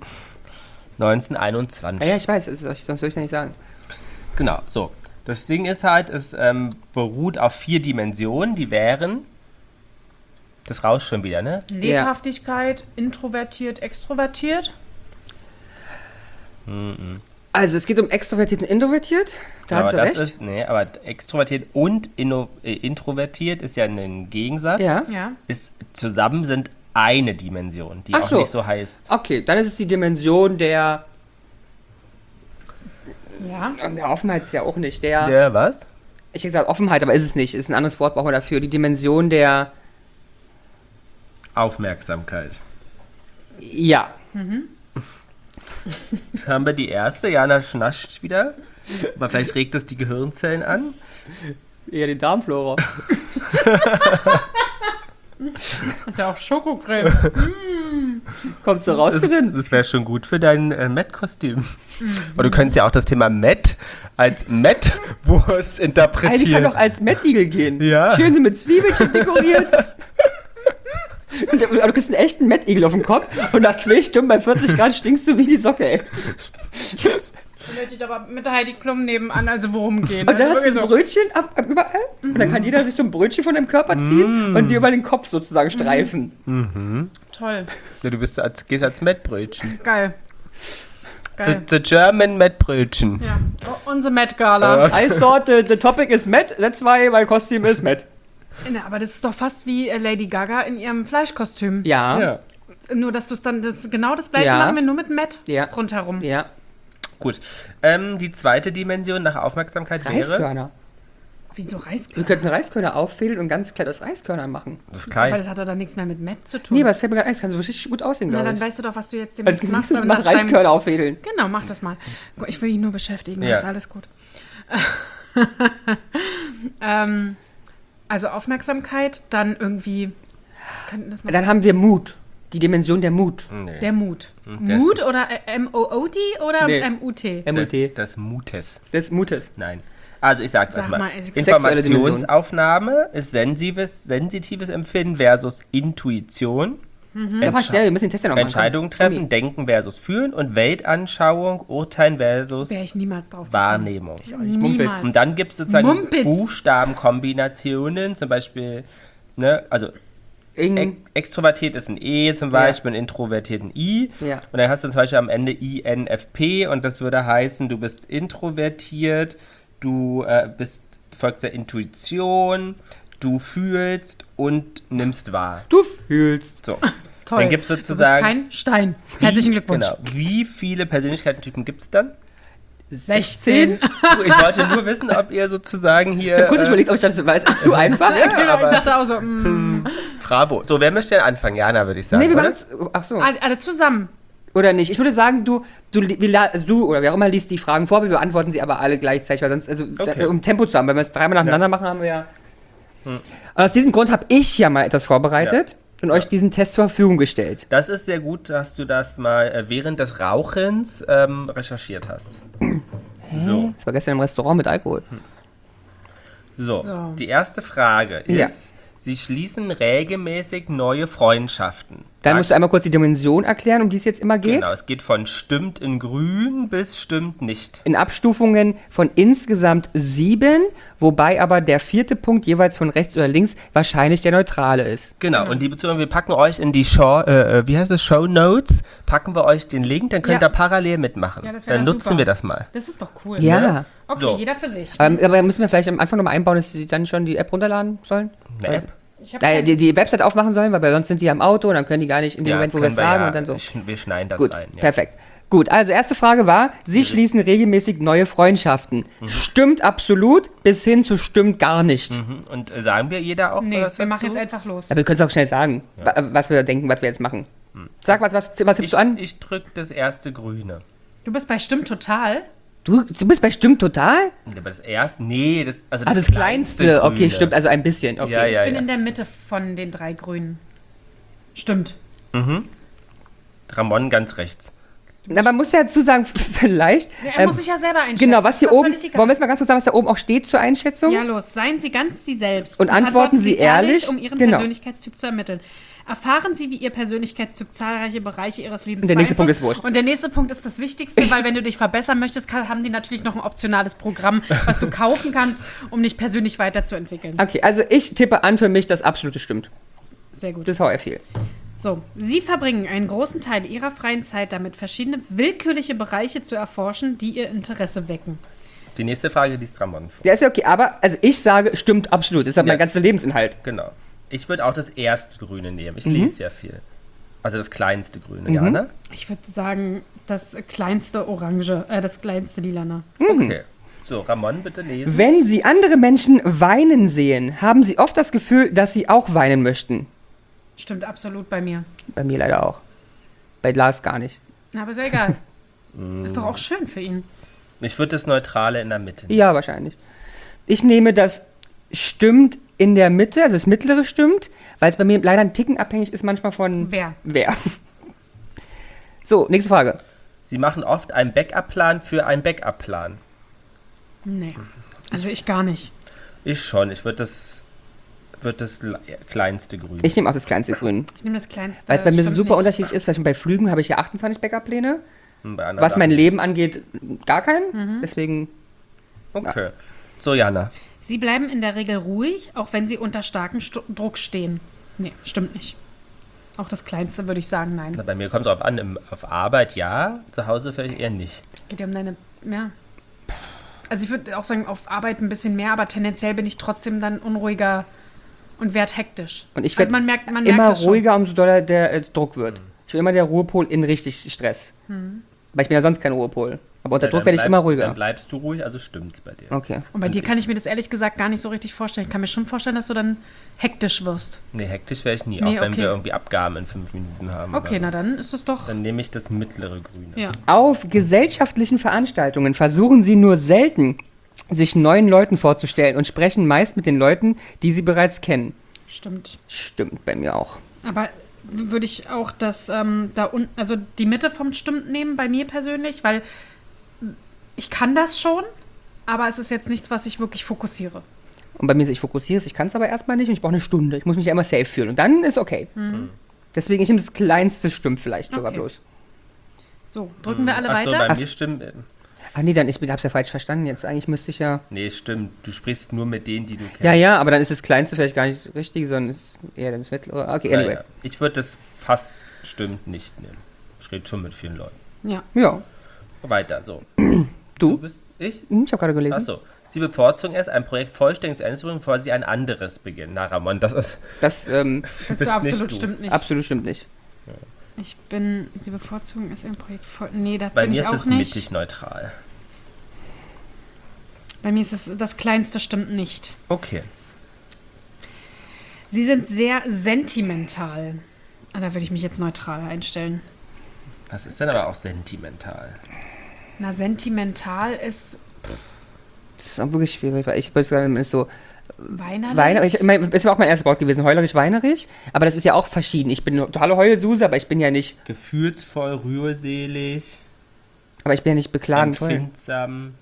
1921. Ja, ich weiß, sonst würde ich ja nicht sagen. Genau, so. Das Ding ist halt, es beruht auf 4 Dimensionen, die wären... Das rauscht schon wieder, ne? Lebhaftigkeit, introvertiert, extrovertiert. Also, es geht um extrovertiert und introvertiert. Da aber hast du das recht. ist, nee, aber extrovertiert und introvertiert ist ja ein Gegensatz. Ja. Ja. Zusammen sind eine Dimension, die Ach auch so. nicht so heißt. Okay, dann ist es die Dimension der Ja. Offenheit ist ja auch nicht. Der Was? ich hätte gesagt Offenheit, aber ist es nicht. Ist ein anderes Wort, brauchen wir dafür. Die Dimension der Aufmerksamkeit. ja. Haben wir die erste. Jana schnascht wieder. Aber vielleicht regt es die Gehirnzellen an. Eher die Darmflora. Das ist ja auch Schokocreme. Kommt so raus drin. Das wäre schon gut für dein Met-Kostüm. Aber du könntest ja auch das Thema Met als Met-Wurst Eine interpretieren. kann doch als Mettigel gehen. Ja. Schön so mit Zwiebelchen dekoriert. Und du kriegst einen echten Mettigel auf dem Kopf und nach 2 Stunden bei 40 Grad stinkst du wie die Socke, ey. Dann hätte ich aber mit der Heidi Klum nebenan, also worum gehen. Und dann also hast du ein wirklich Brötchen ab überall und dann kann jeder sich so ein Brötchen von deinem Körper ziehen und dir über den Kopf sozusagen streifen. so. Toll. Ja, du gehst als Met-Brötchen. Geil. Geil. The German Met-Brötchen. Ja. Unsere Met Gala. I thought the topic is Met, that's why my costume is Met. Na, aber das ist doch fast wie Lady Gaga in ihrem Fleischkostüm. Ja, Ja. Nur, dass du es dann genau das gleiche Ja. machen wir nur mit Met Ja. rundherum. ja. Gut. Die zweite Dimension nach Aufmerksamkeit wäre... Reiskörner. Wieso Wir Reiskörner? könnten Reiskörner auffädeln und ganz klein aus Reiskörnern machen. Das ist Aber klein. das hat doch dann nichts mehr mit Met zu tun. Nee, aber das fällt mir gerade ein, das kann so richtig gut aussehen, Na, glaube dann ich. weißt du doch, was du jetzt Als demnächst machst. nächstes nach mal deinem- Reiskörner auffädeln. Genau, mach das mal. Ich will dich nur beschäftigen, Ja. das ist alles gut. Also Aufmerksamkeit, dann irgendwie, was könnten das noch Dann haben wir Mut. Die Dimension der Mut. Nee. Der Mut. der Mut ist- oder M-O-O-T oder Nee. M-U-T? M-U-T. Das Mutes. Des Mutes. Nein. Also ich sag's Sag erstmal. mal, es- Sexuelle Informationsaufnahme ist sensitives Empfinden versus Intuition. Aber schnell, wir müssen den Test ja noch machen. Entscheidungen treffen, Denken versus Fühlen und Weltanschauung, Urteilen versus Wäre ich niemals drauf gekommen. Wahrnehmung. Niemals. Und dann gibt es sozusagen Mumpitz. Buchstabenkombinationen, zum Beispiel, ne, also extrovertiert ist ein E zum Beispiel, und introvertiert ein I. Ja. Und dann hast du zum Beispiel am Ende INFP und das würde heißen, du bist introvertiert, du folgst der Intuition, du fühlst und nimmst wahr. Du fühlst. So. Toll. Dann gibt's sozusagen- Du bist kein Stein. Herzlichen Glückwunsch. Genau. Wie viele Persönlichkeitstypen gibt es dann? 16. Du, ich wollte nur wissen, ob ihr sozusagen hier... Ich habe kurz überlegt, ob ich das weiß. Ist zu einfach? Ja, genau, aber- ich dachte auch so, Bravo. So, wer möchte denn anfangen? Jana, würde ich sagen. Nee, wir oder? machen ach so. alle zusammen. Oder nicht? Ich würde sagen, du oder wer auch immer liest die Fragen vor, wir beantworten sie aber alle gleichzeitig, weil sonst, Okay. um Tempo zu haben, wenn wir es dreimal nacheinander machen, haben wir ja... Und aus diesem Grund habe ich ja mal etwas vorbereitet und euch diesen Test zur Verfügung gestellt. Das ist sehr gut, dass du das mal während des Rauchens recherchiert hast. So. Ich war gestern im Restaurant mit Alkohol. So, die erste Frage ist, Ja. Sie schließen regelmäßig neue Freundschaften. Dann musst du einmal kurz die Dimension erklären, um die es jetzt immer geht. Genau, es geht von stimmt in grün bis stimmt nicht. In Abstufungen von insgesamt 7, wobei aber der 4. Punkt jeweils von rechts oder links wahrscheinlich der neutrale ist. Genau, und liebe Zuhörer, wir packen euch in die Show Notes, packen wir euch den Link, dann könnt Ja. ihr parallel mitmachen. Ja, das wär Dann doch nutzen super. wir das mal. Das ist doch cool. Ja. Ne? Okay, So. jeder für sich. Aber müssen wir vielleicht am Anfang nochmal einbauen, dass sie dann schon die App runterladen sollen? Eine App. Ich hab Die Website aufmachen sollen, weil sonst sind sie ja im Auto und dann können die gar nicht in dem Ja, Moment, das wo wir es können sagen ja, und dann so. Wir schneiden das Gut, rein. Ja. perfekt. Gut, also erste Frage war, Sie schließen regelmäßig neue Freundschaften. Stimmt absolut bis hin zu stimmt gar nicht. Und sagen wir jeder auch Nee, was wir machen dazu? jetzt einfach los. Aber wir können es auch schnell sagen, was wir denken, was wir jetzt machen. Sag, was tippst du an? Ich drück das erste Grüne. Du bist bei Stimmt total. Du bist bei Stimmt total? Aber das erste, nee, das, also Also das Kleinste, okay, Grüne. stimmt, also ein bisschen. Okay. Ja, ja, Ich bin ja. in der Mitte von den 3 Grünen. Stimmt. Ramon ganz rechts. Na, man muss ja dazu sagen, vielleicht. Ja, er muss sich ja selber einschätzen. Genau, was Ist hier doch oben, völlig egal. wollen wir jetzt mal ganz kurz sagen, was da oben auch steht zur Einschätzung? Ja, los. Seien Sie ganz Sie selbst. Und antworten Sie ehrlich. um Ihren Genau. Persönlichkeitstyp zu ermitteln. Erfahren Sie, wie Ihr Persönlichkeitstyp zahlreiche Bereiche Ihres Lebens Und der nächste Punkt ist beeinflusst. wurscht. Und der nächste Punkt ist das Wichtigste, weil wenn du dich verbessern möchtest, haben die natürlich noch ein optionales Programm, was du kaufen kannst, um dich persönlich weiterzuentwickeln. Okay, also ich tippe an für mich, dass absolute stimmt. Sehr gut. Das ist how I feel. So, Sie verbringen einen großen Teil Ihrer freien Zeit damit, verschiedene willkürliche Bereiche zu erforschen, die Ihr Interesse wecken. Die nächste Frage liest Ramon vor. Ja, ist ja okay, aber also ich sage, stimmt absolut. Das ist ja mein ganzer Lebensinhalt. Genau. Ich würde auch das erste Grüne nehmen. Ich lese ja viel. Also das kleinste Grüne, Jana? Ich würde sagen, das kleinste Orange, das kleinste Lilane. Okay. So, Ramon, bitte lesen. Wenn Sie andere Menschen weinen sehen, haben Sie oft das Gefühl, dass Sie auch weinen möchten. Stimmt absolut bei mir. Bei mir leider auch. Bei Lars gar nicht. Aber ist ja egal. Ist doch auch schön für ihn. Ich würde das Neutrale in der Mitte nehmen. Ja, wahrscheinlich. Ich nehme das stimmt in der Mitte, also das mittlere stimmt, weil es bei mir leider ein Ticken abhängig ist manchmal von Wer? So, nächste Frage. Sie machen oft einen Backup-Plan für einen Backup-Plan. Nee. Also ich gar nicht. Ich schon. Ich würde das kleinste Grün. Ich nehme auch das kleinste Grün. Ich nehme das kleinste. Weil es bei mir stimmt super nicht. unterschiedlich ist, weil bei Flügen habe ich ja 28 Backup-Pläne. Bei anderen Was mein Sachen Leben angeht, gar keinen. Deswegen, nicht. Okay. So, Jana. Sie bleiben in der Regel ruhig, auch wenn sie unter starkem Druck stehen. Nee, stimmt nicht. Auch das kleinste würde ich sagen, nein. Bei mir kommt es drauf an. Auf Arbeit ja, zu Hause vielleicht eher nicht. Geht ja um deine, ja. Also ich würde auch sagen, auf Arbeit ein bisschen mehr, aber tendenziell bin ich trotzdem dann unruhiger und werd hektisch. und ich also werde man merkt immer das schon. ruhiger, umso doller der Druck wird. Ich will immer der Ruhepol in richtig Stress. Weil ich bin ja sonst kein Ruhepol. Aber unter Ja, Druck dann werde ich immer Dann ruhiger. bleibst du ruhig, also stimmt's bei dir. Okay. Und bei dir kann ich mir das ehrlich gesagt gar nicht so richtig vorstellen. Ich kann mir schon vorstellen, dass du dann hektisch wirst. Nee, hektisch wäre ich nie, Nee, auch wenn okay. wir irgendwie Abgaben in 5 Minuten haben. Okay, oder na dann ist es doch. Dann nehme ich das mittlere Grüne. Ja. Auf gesellschaftlichen Veranstaltungen versuchen sie nur selten, sich neuen Leuten vorzustellen und sprechen meist mit den Leuten, die sie bereits kennen. Stimmt. Stimmt bei mir auch. Aber würde ich auch das da unten, also die Mitte vom Stimmt nehmen, bei mir persönlich, weil ich kann das schon, aber es ist jetzt nichts, was ich wirklich fokussiere. Und bei mir ist, ich fokussiere es, ich kann es aber erstmal nicht und ich brauche eine Stunde. Ich muss mich ja immer safe fühlen und dann ist okay. Deswegen, ich nehme das kleinste Stimmt vielleicht sogar Okay. bloß. So, drücken wir alle Achso, weiter. bei mir stimmt. Ach nee, dann ich hab's ja falsch verstanden jetzt. Eigentlich müsste ich ja... Nee, stimmt. Du sprichst nur mit denen, die du kennst. Ja, ja, aber dann ist das kleinste vielleicht gar nicht das Richtige, sondern ist eher das mittlere. Okay, anyway. Naja, ich würde das fast stimmt nicht nehmen. Ich rede schon mit vielen Leuten. Ja. Ja. Weiter, so. Du? bist ich? Ich habe gerade gelesen. Achso. Sie bevorzugen es, ein Projekt vollständig zu Ende zu bringen, bevor sie ein anderes beginnen. Na, Ramon, das ist. Das Bist bist du nicht absolut du. stimmt nicht. absolut stimmt nicht. Sie bevorzugen es im Projekt voll. Nee, das Bei bin mir ich ist auch es nicht. mittig neutral. Bei mir ist es das Kleinste stimmt nicht. Okay. Sie sind sehr sentimental. Ah, da würde ich mich jetzt neutral einstellen. Was ist denn aber auch sentimental? Na, sentimental ist Das ist auch wirklich schwierig, weil ich würde sagen, ist so weinerlich. weinerig. Ich meine, das war auch mein erstes Wort gewesen, heulerisch, weinerig. Aber das ist ja auch verschieden. Ich bin eine totale Heulsuse, aber ich bin ja nicht, Gefühlsvoll, rührselig, beklagend. empfindsam.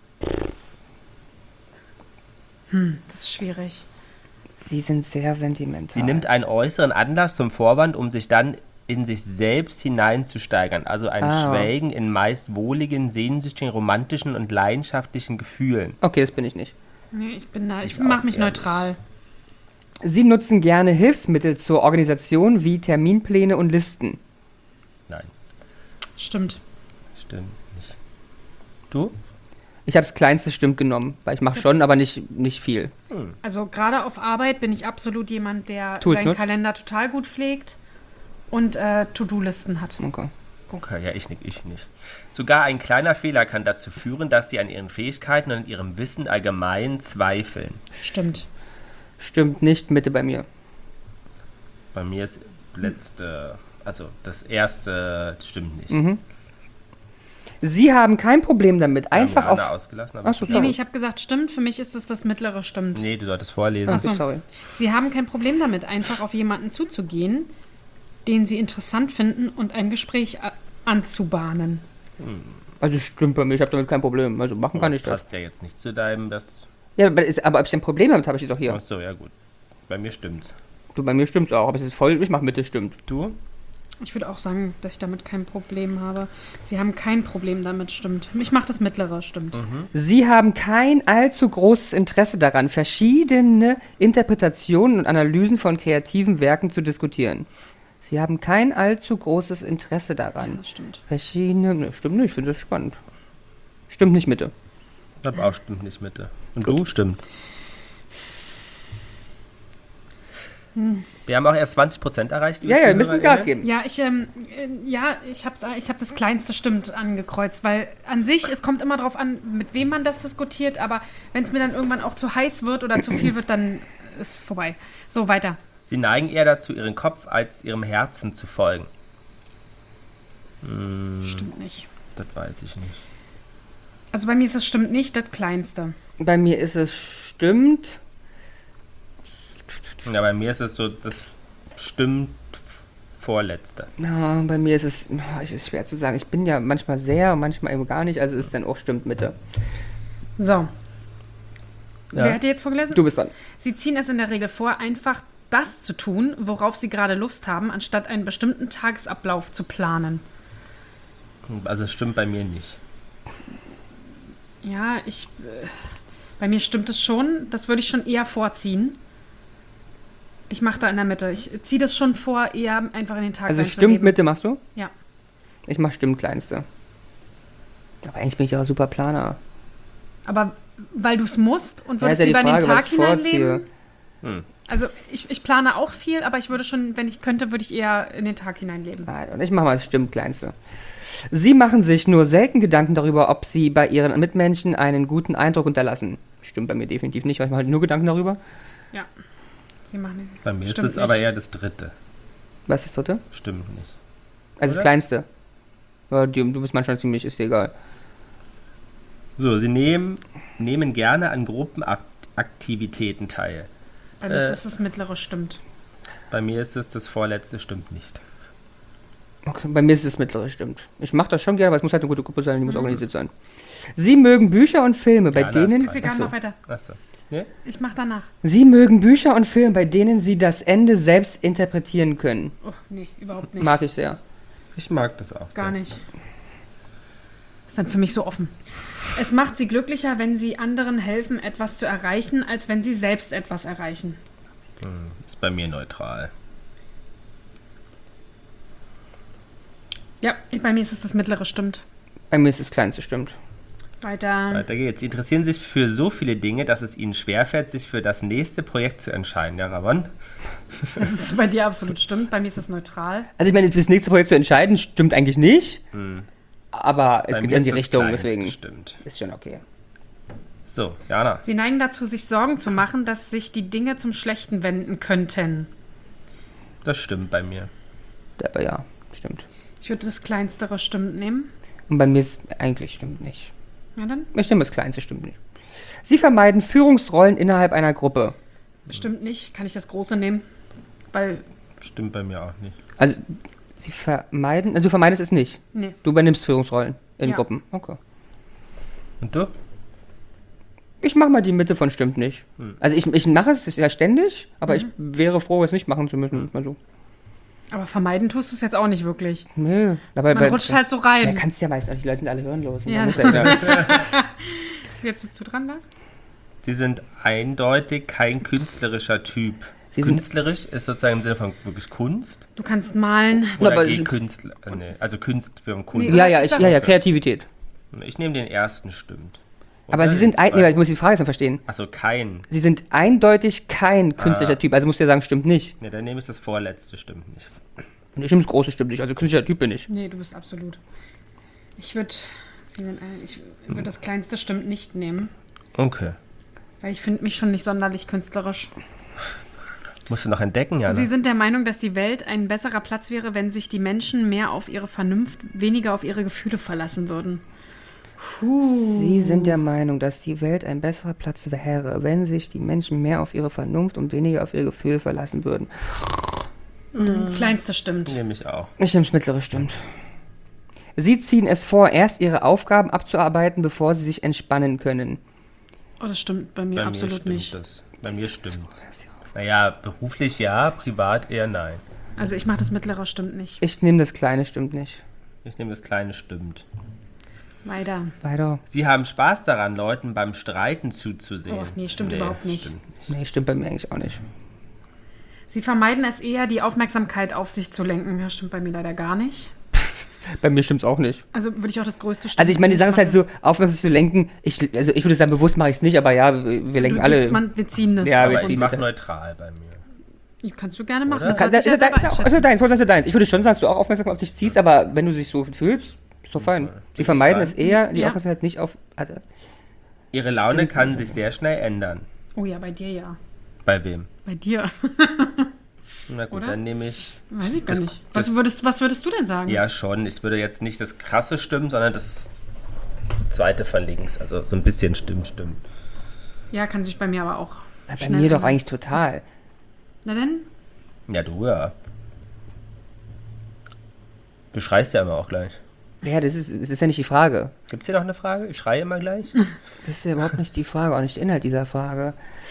Das ist schwierig. Sie sind sehr sentimental. Sie nimmt einen äußeren Anlass zum Vorwand, um sich dann in sich selbst hineinzusteigern. Also ein Schwelgen in meist wohligen, sehnsüchtigen, romantischen und leidenschaftlichen Gefühlen. Okay, das bin ich nicht. Nee, ich Ich mache auch mich ehrlich. neutral. Sie nutzen gerne Hilfsmittel zur Organisation wie Terminpläne und Listen. Nein, Stimmt. stimmt nicht. Du? Ich habe das kleinste Stimmt genommen, weil ich mache schon, aber nicht viel. Also gerade auf Arbeit bin ich absolut jemand, der Tools seinen nutzt? Kalender total gut pflegt und To-Do-Listen hat. Okay. Okay, ja, ich nicht. Sogar ein kleiner Fehler kann dazu führen, dass sie an ihren Fähigkeiten und ihrem Wissen allgemein zweifeln. Stimmt. Stimmt nicht, Mitte bei mir. Bei mir ist das erste stimmt nicht. Sie haben kein Problem damit, einfach Wir haben Jana auf... ausgelassen, aber Ach so, Nee, sorry. ich habe gesagt, stimmt. Für mich ist es das mittlere stimmt. nee, du solltest vorlesen. Ach so. Sorry. Sie haben kein Problem damit, einfach auf jemanden zuzugehen, den sie interessant finden und ein Gespräch anzubahnen. Also stimmt bei mir, ich habe damit kein Problem. Also machen kann Das ich das. passt ja jetzt nicht zu deinem, Ja, aber ob ich ein Problem damit habe, steht doch hier. Achso, ja gut. Bei mir stimmt's. Du, bei mir stimmt's auch. Aber es ist voll, ich mache Mitte, stimmt. Du? Ich würde auch sagen, dass ich damit kein Problem habe. Sie haben kein Problem damit, stimmt. Ich mache das mittlere, stimmt. Sie haben kein allzu großes Interesse daran, verschiedene Interpretationen und Analysen von kreativen Werken zu diskutieren. Sie haben kein allzu großes Interesse daran. Das stimmt. Verschiedene... Ne, stimmt nicht, ich finde das spannend. Stimmt nicht, Mitte. Ich glaube auch stimmt nicht Mitte. Und du? Stimmt. Wir haben auch erst 20% erreicht. liebe Ja, wir müssen ZuhörerInnen. Gas geben. Ja, ich habe das Kleinste stimmt angekreuzt, weil an sich, es kommt immer darauf an, mit wem man das diskutiert, aber wenn es mir dann irgendwann auch zu heiß wird oder zu viel wird, dann ist vorbei. So, weiter. Sie neigen eher dazu, ihren Kopf als ihrem Herzen zu folgen. Stimmt nicht. Das weiß ich nicht. Also bei mir ist es stimmt nicht das Kleinste. Bei mir ist es stimmt. Ja, bei mir ist es so, das stimmt vorletzte. Na, bei mir ist es, es ist schwer zu sagen. Ich bin ja manchmal sehr, manchmal eben gar nicht. Also ist dann auch stimmt Mitte. So. Ja. Wer hat dir jetzt vorgelesen? Du bist dran. Sie ziehen es in der Regel vor, einfach das zu tun, worauf sie gerade Lust haben, anstatt einen bestimmten Tagesablauf zu planen. Also es stimmt bei mir nicht. Ja, bei mir stimmt es schon. Das würde ich schon eher vorziehen. Ich mache da in der Mitte. Ich ziehe das schon vor, eher einfach in den Tag Also reinzuleben. stimmt Mitte machst du? Ja. Ich mach stimmt Kleinste. Aber eigentlich bin ich auch super Planer. Aber weil du es musst und Ja, würdest ist ja die lieber in den Frage, Tag was ich vorziehe. hineinleben? Also ich plane auch viel, aber ich würde schon, wenn ich könnte, würde ich eher in den Tag hineinleben. Nein, und ich mache mal das stimmt Kleinste. Sie machen sich nur selten Gedanken darüber, ob sie bei ihren Mitmenschen einen guten Eindruck hinterlassen. Stimmt bei mir definitiv nicht, weil ich mache halt nur Gedanken darüber. Ja. Sie machen Bei mir ist Stimmt es aber nicht. eher das dritte. Was ist das dritte? Stimmt nicht. Also das Oder? Kleinste. Ja, du bist manchmal ziemlich, ist dir egal. So, sie nehmen gerne an Gruppenaktivitäten teil. Bei mir ist es das mittlere, stimmt. Bei mir ist es das vorletzte, stimmt nicht. Okay, bei mir ist es das mittlere, stimmt. Ich mache das schon gerne, aber es muss halt eine gute Gruppe sein, die muss organisiert sein. Sie mögen Bücher und Filme, bei Ja, das denen... Ist egal, Achso. mach weiter. Achso. Nee? Ich mach danach. Sie mögen Bücher und Filme, bei denen sie das Ende selbst interpretieren können. Oh, nee, überhaupt nicht. Mag ich sehr. Ich mag das auch. Gar sehr. nicht. Ist dann für mich so offen. Es macht sie glücklicher, wenn sie anderen helfen, etwas zu erreichen, als wenn sie selbst etwas erreichen. Ist bei mir neutral. Ja, bei mir ist es das mittlere, stimmt. Bei mir ist das Kleinste, stimmt. Weiter. Weiter geht's. Sie interessieren sich für so viele Dinge, dass es ihnen schwerfällt, sich für das nächste Projekt zu entscheiden. Ja, Ramon? Das ist bei dir absolut stimmt. Bei mir ist es neutral. Also ich meine, das nächste Projekt zu entscheiden, stimmt eigentlich nicht. Aber es Bei geht mir in die ist das Richtung, Kleinste, deswegen Stimmt. ist schon okay. So, Jana. Sie neigen dazu, sich Sorgen zu machen, dass sich die Dinge zum Schlechten wenden könnten. Das stimmt bei mir. Aber ja, stimmt. Ich würde das Kleinstere stimmt nehmen. Und bei mir ist eigentlich stimmt nicht. Ja, dann Ich nehme das Kleinste, stimmt nicht. Sie vermeiden Führungsrollen innerhalb einer Gruppe. stimmt nicht. Kann ich das Große nehmen? Weil, Stimmt bei mir auch nicht. Also, du vermeidest es nicht. nee. Du übernimmst Führungsrollen in Ja. Gruppen. Okay. Und du? Ich mache mal die Mitte von stimmt nicht. Also ich mache es ja ständig, aber Mhm. ich wäre froh, es nicht machen zu müssen. Mal so. Aber vermeiden tust du es jetzt auch nicht wirklich. Nö. Dabei, Man rutscht halt so Ja, rein. kannst ja meistens, die Leute sind alle hirnlos. Ja. Ja. Jetzt bist du dran, Lars? Sie sind eindeutig kein künstlerischer Typ. Sie sind- Künstlerisch ist sozusagen im Sinne von wirklich Kunst. Du kannst malen. Oder aber- Künstler. Nee, also Kunst für Kunst. Nee. Ja, Kreativität. Ich nehme den ersten, stimmt. Aber Oder sie sind, den zweiten? ich muss die Frage jetzt mal verstehen. Achso, kein. Sie sind eindeutig kein künstlicher Typ, also musst du ja sagen, stimmt nicht. Ne, dann nehme ich das vorletzte, stimmt nicht. Und ich nehme das große stimmt nicht, also künstlicher Typ bin ich. Nee, du bist absolut. Ich würde das Kleinste stimmt nicht nehmen. Okay. Weil ich finde mich schon nicht sonderlich künstlerisch. Musst du noch entdecken, Jana? Sie sind der Meinung, dass die Welt ein besserer Platz wäre, wenn sich die Menschen mehr auf ihre Vernunft, weniger auf ihre Gefühle verlassen würden. Sie sind der Meinung, dass die Welt ein besserer Platz wäre, wenn sich die Menschen mehr auf ihre Vernunft und weniger auf ihre Gefühle verlassen würden. Kleinste stimmt. Nehme ich auch. Ich nehme das mittlere, stimmt. Sie ziehen es vor, erst ihre Aufgaben abzuarbeiten, bevor sie sich entspannen können. Oh, das stimmt bei mir Bei mir absolut stimmt nicht. das. Bei mir stimmt. Naja, beruflich ja, privat eher nein. Also ich mache das mittlere stimmt nicht. Ich nehme das kleine, stimmt nicht. Ich nehme das kleine stimmt. Weiter. Weiter. Sie haben Spaß daran, Leuten beim Streiten zuzusehen. Oh, nee, stimmt überhaupt nicht. Stimmt. Nee, stimmt bei mir eigentlich auch nicht. Sie vermeiden es eher, die Aufmerksamkeit auf sich zu lenken. Ja, stimmt bei mir leider gar nicht. Bei mir stimmt's auch nicht. Also würde ich auch das größte stimmt. Also ich meine, die Sache ist halt machen. so, aufmerksam zu lenken, ich würde sagen, bewusst mache ich es nicht, aber ja, wir lenken alle. Wir ziehen das. Ja, auf wir Aber uns. ich ziehen- mache neutral bei mir. Kannst du gerne machen. Oder? Das Das soll sich ja selber ist einschätzen. deins. Ich würde schon sagen, dass du auch aufmerksam auf dich ziehst, aber wenn du dich so fühlst, ist doch fein. Die ist vermeiden fein. es eher, die Ja. Aufmerksamkeit nicht auf. Also, Ihre Laune kann sich sehr schnell ändern. Oh ja, bei dir ja. Bei wem? Bei dir. Na gut, Oder? dann nehme ich. Weiß ich gar Das- nicht. das- Was würdest du denn sagen? Ja, schon. Ich würde jetzt nicht das krasse stimmen, sondern das zweite von links. Also so ein bisschen stimmt. Ja, kann sich bei mir aber auch. bei schnell mir doch ändern. eigentlich total. Na denn? Ja, du ja. Du schreist ja immer auch gleich. Ja, das ist ja nicht die Frage. Gibt es hier noch eine Frage? Ich schreie immer gleich. Das ist ja überhaupt nicht die Frage, auch nicht der Inhalt dieser Frage.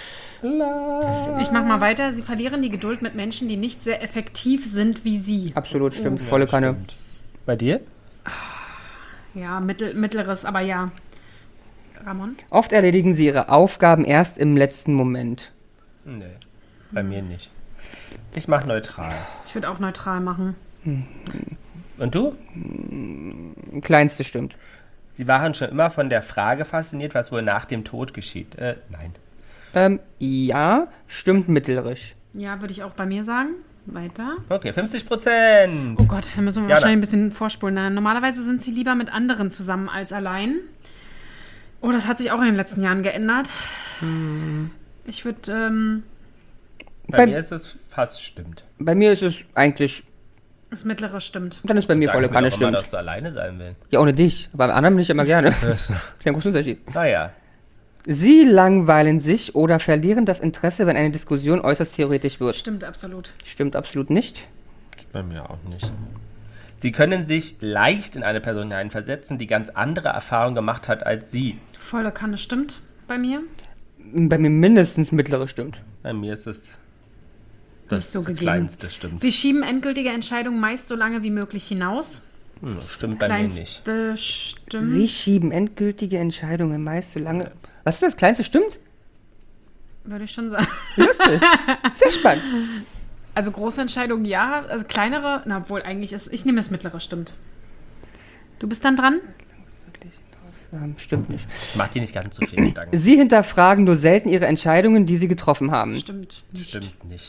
Ich mach mal weiter. Sie verlieren die Geduld mit Menschen, die nicht sehr effektiv sind wie sie. Absolut stimmt, volle Kanne. Stimmt. Bei dir? Ja, mittleres, aber ja. Ramon? Oft erledigen sie ihre Aufgaben erst im letzten Moment. Nee, bei mir nicht. Ich mache neutral. Ich würde auch neutral machen. Und du? Kleinste stimmt. Sie waren schon immer von der Frage fasziniert, was wohl nach dem Tod geschieht. Nein. Ja, stimmt mittlerisch. Ja, würde ich auch bei mir sagen. Weiter. Okay, 50%. Oh Gott, da müssen wir Jana. wahrscheinlich ein bisschen vorspulen. Na, normalerweise sind sie lieber mit anderen zusammen als allein. Oh, das hat sich auch in den letzten Jahren geändert. Ich würde Bei mir ist es fast stimmt. Bei mir ist es eigentlich, das mittlere stimmt. dann ist bei mir volle Sagst mir Kanne doch immer, stimmt. dass du alleine sein willst. Ja, ohne dich. Aber bei anderen bin ich immer gerne. Das ist ja ein großer Unterschied. Naja. Sie langweilen sich oder verlieren das Interesse, wenn eine Diskussion äußerst theoretisch wird. Stimmt absolut. Stimmt absolut nicht. Bei mir auch nicht. Sie können sich leicht in eine Person hineinversetzen, die ganz andere Erfahrungen gemacht hat als Sie. Volle Kanne stimmt bei mir. Bei mir mindestens mittlere stimmt. Bei mir ist es Nicht das so gegeben. Kleinste, stimmt. Sie schieben endgültige Entscheidungen meist so lange wie möglich hinaus. Stimmt bei mir nicht. Kleinste stimmt. Sie schieben endgültige Entscheidungen meist so lange. Was ist das? Kleinste stimmt? Würde ich schon sagen. Lustig. Sehr spannend. Also große Entscheidungen ja, also kleinere, na obwohl eigentlich ist, ich nehme das mittlere, stimmt. Du bist dann dran? Stimmt nicht. Macht dir nicht ganz so viel Gedanken. Sie hinterfragen nur selten ihre Entscheidungen, die sie getroffen haben. Stimmt nicht. Stimmt nicht.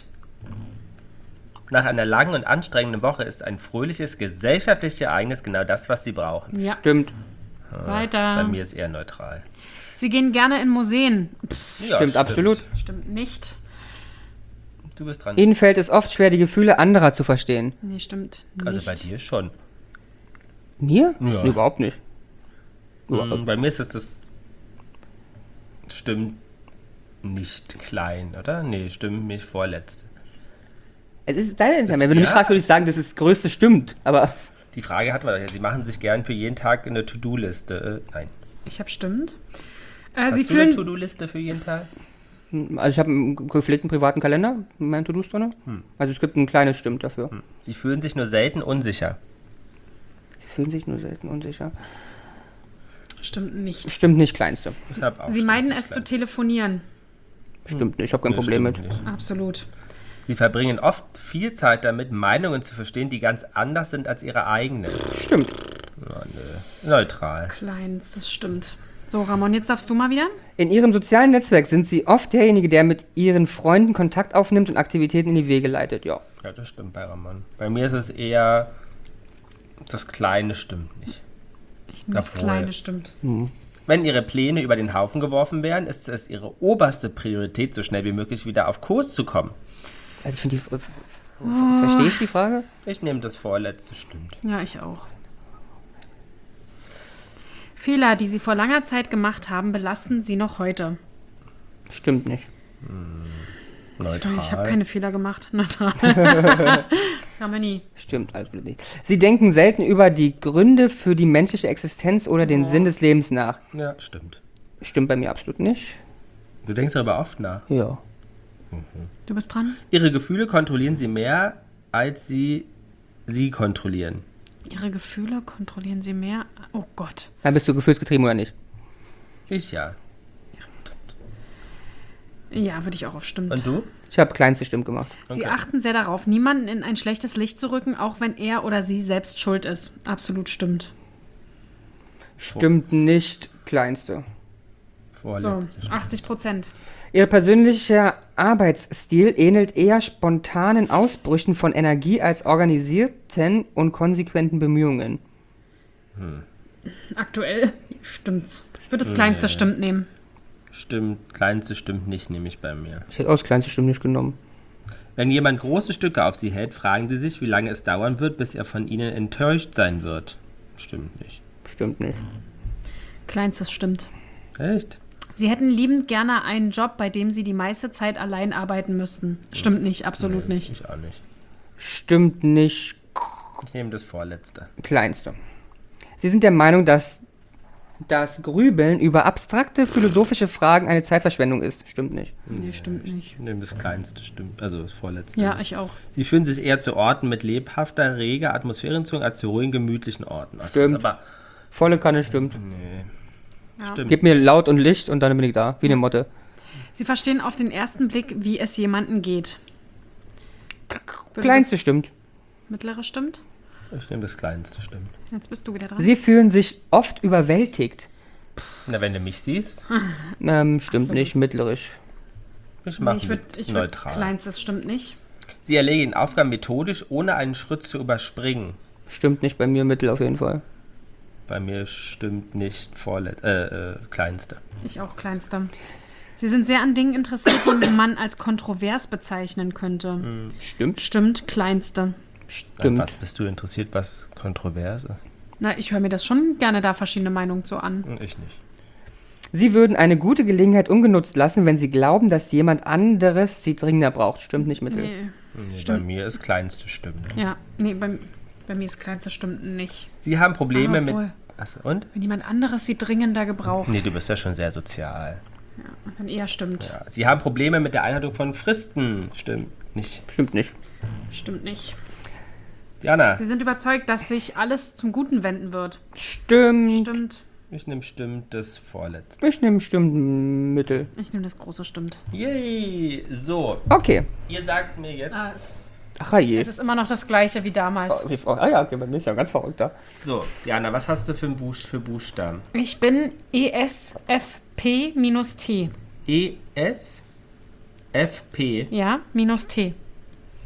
Nach einer langen und anstrengenden Woche ist ein fröhliches gesellschaftliches Ereignis genau das, was Sie brauchen. Ja, Stimmt. Weiter. Bei mir ist eher neutral. Sie gehen gerne in Museen. Ja, Stimmt, absolut. Stimmt nicht. Du bist dran. Ihnen fällt es oft schwer, die Gefühle anderer zu verstehen. Nee, stimmt nicht. Also bei dir schon. Mir? Ja. Nee, überhaupt nicht. Bei mir ist es das. Stimmt nicht klein, oder? Nee, stimmt mich vorletzte. Es ist deine Entscheidung. Wenn du mich Ja. fragst, würde ich sagen, dass das Größte stimmt. Aber Die Frage hatten wir. Sie machen sich gern für jeden Tag eine To-Do-Liste. Nein. Ich habe stimmt. Hast Sie du eine fühlen. To-Do-Liste für jeden Tag? also ich habe einen gepflegten privaten Kalender in meinen To-Dos drin. Also es gibt ein kleines Stimmt dafür. Sie fühlen sich nur selten unsicher. Sie fühlen sich nur selten unsicher. Stimmt nicht. Stimmt nicht, kleinste. Deshalb auch Sie stimmt meiden nicht es zu klein. telefonieren. Stimmt nicht, ich habe kein Nee, Problem mit. stimmt nicht. Absolut. Sie verbringen oft viel Zeit damit, Meinungen zu verstehen, die ganz anders sind als ihre eigenen. Stimmt. Ja, nö. Neutral. Kleins, das stimmt. So, Ramon, jetzt darfst du mal wieder. In ihrem sozialen Netzwerk sind sie oft derjenige, der mit ihren Freunden Kontakt aufnimmt und Aktivitäten in die Wege leitet. Ja. Ja, das stimmt bei Ramon. Bei mir ist es eher, das Kleine stimmt nicht. Das Obwohl. Kleine stimmt. Wenn ihre Pläne über den Haufen geworfen werden, ist es ihre oberste Priorität, so schnell wie möglich wieder auf Kurs zu kommen. Also ich finde verstehe ich die Frage? Ich nehme das vorletzte, stimmt. Ja, ich auch. Fehler, die Sie vor langer Zeit gemacht haben, belasten Sie noch heute. Stimmt nicht. Neutral. Ich habe keine Fehler gemacht. Neutral. Kann man nie. Stimmt, alles blöd nicht. Sie denken selten über die Gründe für die menschliche Existenz oder den Sinn des Lebens nach. Ja, stimmt. Stimmt bei mir absolut nicht. Du denkst darüber oft nach. Ja. Du bist dran. Ihre Gefühle kontrollieren sie mehr, als sie kontrollieren. Ihre Gefühle kontrollieren Sie mehr. Oh Gott. Dann bist du gefühlsgetrieben oder nicht? Ich ja. Ja, würde ich auch auf stimmt. Und du? Ich habe kleinste Stimmt gemacht. Sie Okay. achten sehr darauf, niemanden in ein schlechtes Licht zu rücken, auch wenn er oder sie selbst schuld ist. Absolut stimmt. Stimmt nicht, kleinste. So, Vorletzte. 80%. Ihr persönlicher Arbeitsstil ähnelt eher spontanen Ausbrüchen von Energie als organisierten und konsequenten Bemühungen. Aktuell stimmt's. Ich würde das kleinste stimmt nehmen. Stimmt, kleinste stimmt nicht, nehme ich bei mir. Ich hätte auch das kleinste Stimmt nicht genommen. Wenn jemand große Stücke auf sie hält, fragen sie sich, wie lange es dauern wird, bis er von ihnen enttäuscht sein wird. Stimmt nicht. Stimmt nicht. Kleinstes stimmt. Echt? Sie hätten liebend gerne einen Job, bei dem Sie die meiste Zeit allein arbeiten müssten. Stimmt nicht, absolut nicht. Ich auch nicht. Stimmt nicht, Ich nehme das vorletzte. kleinste. Sie sind der Meinung, dass das Grübeln über abstrakte philosophische Fragen eine Zeitverschwendung ist. Stimmt nicht. Nee, stimmt nicht. Ich nehme das kleinste, stimmt. Also das vorletzte. Ja, ich auch. Sie fühlen sich eher zu Orten mit lebhafter, reger Atmosphäre hingezogen als zu ruhigen, gemütlichen Orten. Das Stimmt. ist aber Volle Kanne stimmt. Ja. stimmt. Gib mir Laut und Licht und dann bin ich da. Wie eine Motte. Sie verstehen auf den ersten Blick, wie es jemandem geht. Würde Kleinste stimmt. das mittlere stimmt? Ich nehme das kleinste, stimmt. Jetzt bist du wieder dran. Sie fühlen sich oft überwältigt. Na, wenn du mich siehst, Stimmt Absolut. nicht, mittlerisch. ich mache ich würde neutral. kleinstes stimmt nicht. Sie erledigen Aufgaben methodisch, ohne einen Schritt zu überspringen. Stimmt nicht bei mir, mittel auf jeden Fall. Bei mir stimmt nicht kleinste. Ich auch kleinste. Sie sind sehr an Dingen interessiert, die man als kontrovers bezeichnen könnte. Stimmt. Stimmt, kleinste. Stimmt. Was bist du interessiert, was kontrovers ist? Na, ich höre mir das schon gerne da verschiedene Meinungen zu an. Ich nicht. Sie würden eine gute Gelegenheit ungenutzt lassen, wenn sie glauben, dass jemand anderes sie dringender braucht. Stimmt nicht, mittel. Nee. Nee, bei Stimmt. mir ist kleinste stimmt. Ja, nee, bei mir ist kleinste stimmt nicht. Sie haben Probleme mit. Obwohl, Achso, und? wenn jemand anderes sie dringender gebraucht, Nee, du bist ja schon sehr sozial. dann eher stimmt. Ja. Sie haben Probleme mit der Einhaltung von Fristen. Stimmt nicht. Stimmt nicht. Stimmt nicht. Diana, Sie sind überzeugt, dass sich alles zum Guten wenden wird. Stimmt. Stimmt. ich nehme stimmt das vorletzte. Ich nehme stimmt mittel. Ich nehme das große stimmt. Yay! So, Okay. ihr sagt mir jetzt. Ach je. Es ist immer noch das gleiche wie damals. Ah ja, okay, bei mir ist ja ganz verrückt da. So, Diana, was hast du für Buchstaben? Ich bin ESFP-T. ESFP Ja, minus T.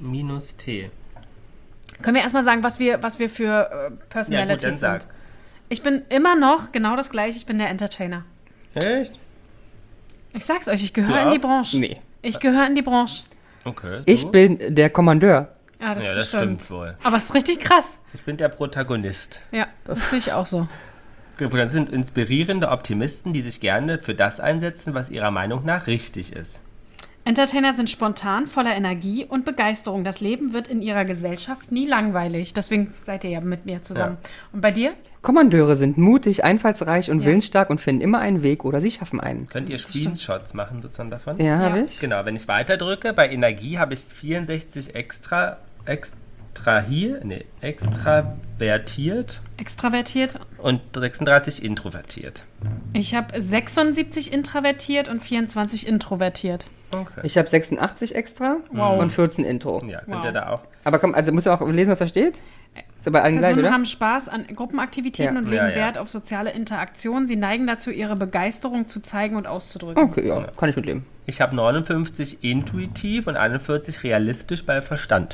minus T. Können wir erstmal sagen, was wir für Personalities dann sag. sind? Ich bin immer noch genau das Gleiche. Ich bin der Entertainer. Echt? Ich sag's euch, ich gehöre Ja? in die Branche. Nee. Ich gehöre in die Branche. Okay. Ich bin der Kommandeur. Ja, das, Ja, das stimmt. stimmt wohl. Aber es ist richtig krass. Ich bin der Protagonist. Ja, das sehe ich auch so. Das sind inspirierende Optimisten, die sich gerne für das einsetzen, was ihrer Meinung nach richtig ist. Entertainer sind spontan, voller Energie und Begeisterung. Das Leben wird in ihrer Gesellschaft nie langweilig. Deswegen seid ihr ja mit mir zusammen. Ja. Und bei dir? Kommandeure sind mutig, einfallsreich und Ja. willensstark und finden immer einen Weg oder sie schaffen einen. Könnt ihr Das stimmt. Screenshots machen sozusagen davon? Ja, Ja. habe ich. Genau, wenn ich weiter drücke, bei Energie habe ich 64 extravertiert Extravertiert. und 36 introvertiert. Ich habe 76 introvertiert und 24 introvertiert. Okay. Ich habe 86 extra und 14 Intro. Ja, könnt Wow. ihr da auch. Aber komm, also musst du auch lesen, was da steht? Ist ja bei allen gleich, Personen oder? haben Spaß an Gruppenaktivitäten Ja. und legen Ja, ja. Wert auf soziale Interaktion. Sie neigen dazu, ihre Begeisterung zu zeigen und auszudrücken. Okay, ja, kann ich mitleben. Ich habe 59 intuitiv und 41 realistisch bei Verstand.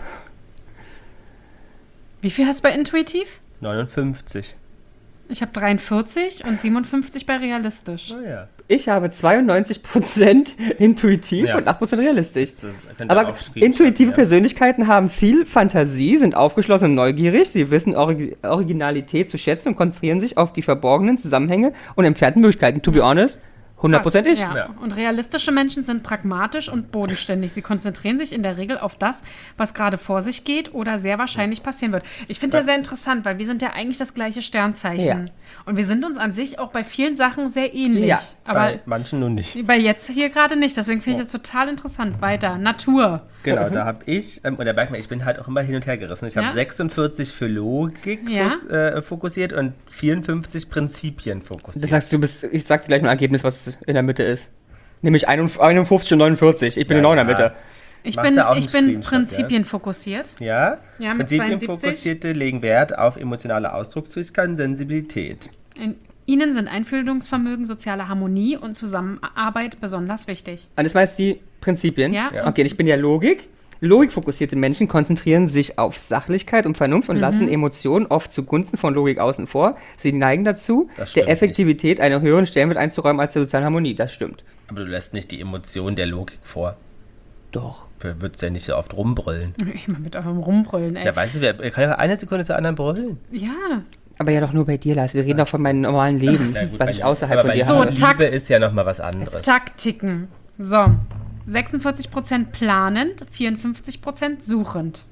Wie viel hast du bei intuitiv? 59. Ich habe 43 und 57 bei realistisch. Oh ja. Ich habe 92% intuitiv Ja. und 8% realistisch. Das könnt ihr Aber auch Screenshots, intuitive ja. Persönlichkeiten haben viel Fantasie, sind aufgeschlossen und neugierig, sie wissen Originalität zu schätzen und konzentrieren sich auf die verborgenen Zusammenhänge und entfernten Möglichkeiten. To be honest, 100% ich. Ja. Ja. Und realistische Menschen sind pragmatisch und bodenständig. Sie konzentrieren sich in der Regel auf das, was gerade vor sich geht oder sehr wahrscheinlich passieren wird. Ich finde ja sehr interessant, weil wir sind ja eigentlich das gleiche Sternzeichen. Ja. Und wir sind uns an sich auch bei vielen Sachen sehr ähnlich. Ja, Aber Bei manchen nur nicht. bei jetzt hier gerade nicht. Deswegen finde ich das total interessant. Weiter. Natur. Genau, da habe ich, oder merkt man, ich bin halt auch immer hin und her gerissen. Ich Ja? habe 46 für Logik Ja? fokussiert und 54 Prinzipien Das fokussiert. sagst du, ich sag dir gleich ein Ergebnis, was in der Mitte ist. Nämlich 51 und 49. Ich bin Ja, genau in der ja. Mitte. Ich Mach bin, da auch ich einen bin Screenshot, prinzipienfokussiert. Ja? Ja, mit Prinzipienfokussierte legen Wert auf emotionale Ausdrucksfähigkeit und Sensibilität. In ihnen sind Einfühlungsvermögen, soziale Harmonie und Zusammenarbeit besonders wichtig. Und das meinst die Prinzipien? Ja? Ja. Okay, ich bin ja Logik. Logikfokussierte Menschen konzentrieren sich auf Sachlichkeit und Vernunft und lassen Emotionen oft zugunsten von Logik außen vor. Sie neigen dazu, Das der stimmt Effektivität einen höheren Stellenwert einzuräumen als der sozialen Harmonie. Das stimmt. Aber du lässt nicht die Emotion der Logik vor. Doch. Du würdest ja nicht so oft rumbrüllen. Immer mit eurem Rumbrüllen, ey. Ja, weißt du, wer kann ja eine Sekunde zur anderen brüllen. Ja. Aber ja doch nur bei dir, Lars. Wir reden doch von meinem normalen Leben, Na gut, was bei ich Liebe. außerhalb Aber von dir bei So, habe. Liebe Takt. ist ja nochmal was anderes. Taktiken. So. 46% planend, 54% suchend.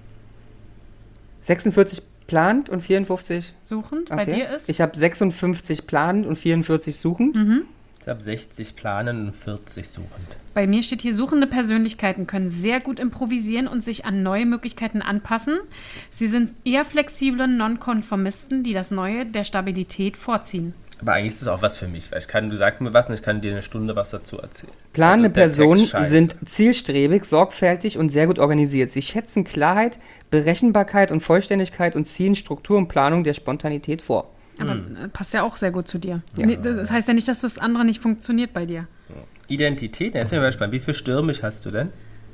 46 plant und 54 Suchend, okay. bei dir ist? Ich habe 56 planend und 44 suchend. Ich habe 60 planen und 40 suchend. Bei mir steht hier, suchende Persönlichkeiten können sehr gut improvisieren und sich an neue Möglichkeiten anpassen. Sie sind eher flexible Nonkonformisten, die das Neue der Stabilität vorziehen. Aber eigentlich ist das auch was für mich, weil du sagst mir was und ich kann dir eine Stunde was dazu erzählen. Planende Das ist der Personen Text-Scheiß. sind zielstrebig, sorgfältig und sehr gut organisiert. Sie schätzen Klarheit, Berechenbarkeit und Vollständigkeit und ziehen Struktur und Planung der Spontanität vor. Aber passt ja auch sehr gut zu dir. Nee, das heißt ja nicht, dass das andere nicht funktioniert bei dir. Identität, jetzt bin ich mal gespannt, wie viel stürmisch hast du denn?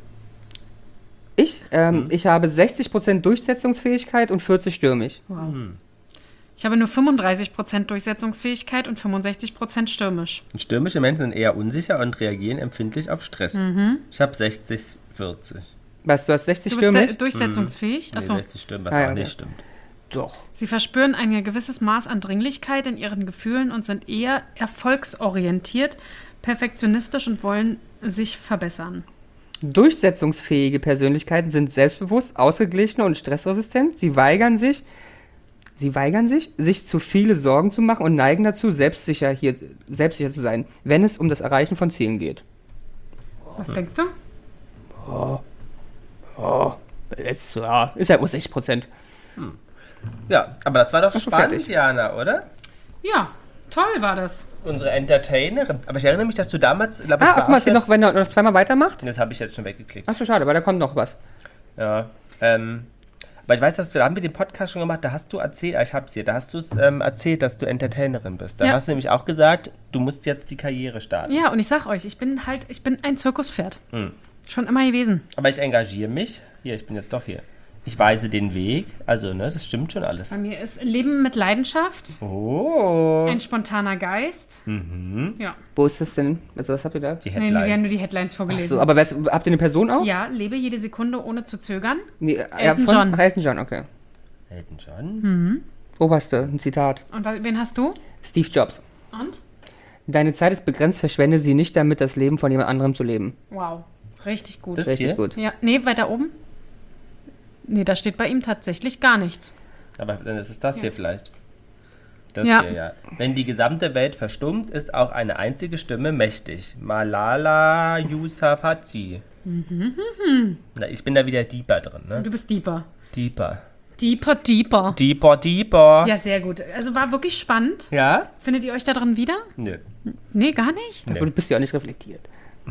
Ich habe 60% Durchsetzungsfähigkeit und 40 stürmisch. Wow. Ich habe nur 35% Durchsetzungsfähigkeit und 65% stürmisch. Und stürmische Menschen sind eher unsicher und reagieren empfindlich auf Stress. Ich habe 60, 40. Was, du hast 60 Du bist stürmisch? sehr durchsetzungsfähig. Nee, Achso. 60 stimmt, was Ah, ja, auch okay. nicht stimmt. Doch. Sie verspüren ein gewisses Maß an Dringlichkeit in ihren Gefühlen und sind eher erfolgsorientiert, perfektionistisch und wollen sich verbessern. Durchsetzungsfähige Persönlichkeiten sind selbstbewusst, ausgeglichen und stressresistent. Sie weigern sich, sich zu viele Sorgen zu machen und neigen dazu, selbstsicher zu sein, wenn es um das Erreichen von Zielen geht. Was denkst du? Jetzt, ja, ist ja wohl 60%. Ja, aber das war doch Ach, schon spannend, fertig. Jana, oder? Ja, toll war das. Unsere Entertainerin. Aber ich erinnere mich, dass du damals, glaube Ah, guck mal, es geht noch, wenn er noch zweimal weitermacht. Das habe ich jetzt schon weggeklickt. Ach so, schade, weil da kommt noch was. Ja, aber ich weiß, da haben wir den Podcast schon gemacht, da hast du erzählt, ich hab's hier, da hast du es erzählt, dass du Entertainerin bist. Da Ja. hast du nämlich auch gesagt, du musst jetzt die Karriere starten. Ja, und ich sag euch, ich bin ein Zirkuspferd. Schon immer gewesen. Aber ich engagiere mich, hier, ich bin jetzt doch hier. Ich weise den Weg. Also, ne, das stimmt schon alles. Bei mir ist Leben mit Leidenschaft, Oh. ein spontaner Geist. Ja. Wo ist das denn? Also was habt ihr da? Die Nee, wir haben Headlines. nur die Headlines Ach vorgelesen. so, aber habt ihr eine Person auch? Ja, lebe jede Sekunde ohne zu zögern. Nee, Elton John. Ach, Elton John, okay. Elton John? Oberste, ein Zitat. Und wen hast du? Steve Jobs. Und? Deine Zeit ist begrenzt, verschwende sie nicht damit, das Leben von jemand anderem zu leben. Wow, richtig gut. Das Richtig hier? gut. Ja, nee, weiter oben? Nee, da steht bei ihm tatsächlich gar nichts. Aber dann ist es das hier vielleicht. Das Ja. hier, ja. Wenn die gesamte Welt verstummt, ist auch eine einzige Stimme mächtig. Malala Yousafzai. Na, ich bin da wieder deeper drin, ne? Du bist deeper. Deeper. Deeper. Deeper. Ja, sehr gut. Also war wirklich spannend. Ja? Findet ihr euch da drin wieder? Nö. Nee, gar nicht. Nee. Aber du bist ja auch nicht reflektiert.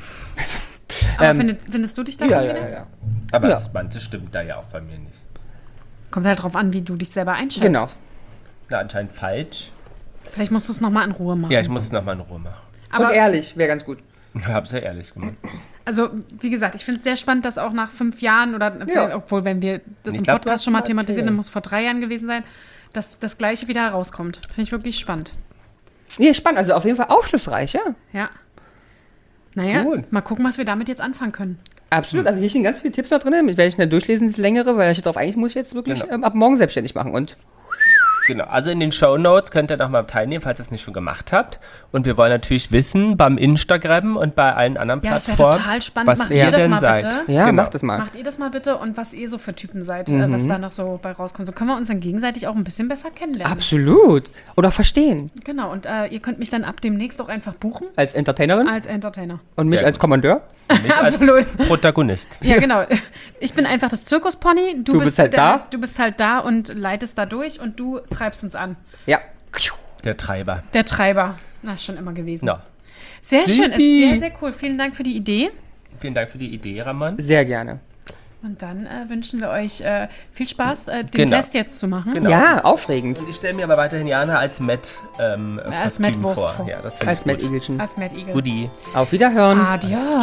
Aber findest du dich da drin wieder? ja. Aber Ja. das manche stimmt da ja auch bei mir nicht. Kommt halt drauf an, wie du dich selber einschätzt. Genau. Na, anscheinend falsch. Vielleicht musst du es nochmal in Ruhe machen. Ja, ich muss es nochmal in Ruhe machen. Aber Und ehrlich, wäre ganz gut. Ich hab's ja ehrlich gemacht. also, wie gesagt, ich finde es sehr spannend, dass auch nach 5 Jahren oder, Ja. obwohl, wenn wir das Ich im glaub, du Podcast hast schon mal schon thematisiert, erzählt. dann muss vor 3 Jahren gewesen sein, dass das Gleiche wieder herauskommt. Finde ich wirklich spannend. Nee, spannend, also auf jeden Fall aufschlussreich, ja. Ja. Naja, Gut. mal gucken, was wir damit jetzt anfangen können. Absolut, also hier stehen ganz viele Tipps noch drin. Ich werde nicht durchlesen, das längere, weil ich darauf eigentlich muss ich jetzt wirklich Genau. ab morgen selbstständig machen. Und Genau, also in den Shownotes könnt ihr nochmal teilnehmen, falls ihr es nicht schon gemacht habt. Und wir wollen natürlich wissen, beim Instagram und bei allen anderen Ja, das wäre Plattformen, total spannend. was Macht ihr ihr das denn mal seid. bitte? ja, Genau. mach das mal. Macht ihr das mal bitte und was ihr so für Typen seid, was da noch so bei rauskommt. So können wir uns dann gegenseitig auch ein bisschen besser kennenlernen. Absolut. Oder verstehen. Genau, und ihr könnt mich dann ab demnächst auch einfach buchen Als Entertainerin als Entertainer. und mich Sehr als gut. Kommandeur. Mich als Absolut. Protagonist. Ja, genau. Ich bin einfach das Zirkuspony. Du bist halt da. Du bist halt da und leitest da durch und du treibst uns an. Ja. Der Treiber. Der Treiber. Na, schon immer gewesen. No. Sehr schön, ist Supi. sehr, sehr cool. Vielen Dank für die Idee. Vielen Dank für die Idee, Ramon. Sehr gerne. Und dann wünschen wir euch viel Spaß, den Genau. Test jetzt zu machen. Genau. Ja, aufregend. Und ich stelle mir aber weiterhin Jana als Matt Als Kostüm Matt Wurst vor. vor. Ja, das finde Als ich Matt gut. Igelchen. Als Mad Eagle. Goodie. Auf Wiederhören. Adios.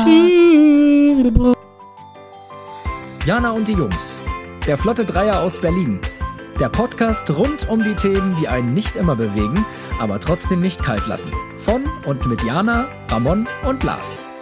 Jana und die Jungs. Der Flotte Dreier aus Berlin. Der Podcast rund um die Themen, die einen nicht immer bewegen, aber trotzdem nicht kalt lassen. Von und mit Jana, Ramon und Lars.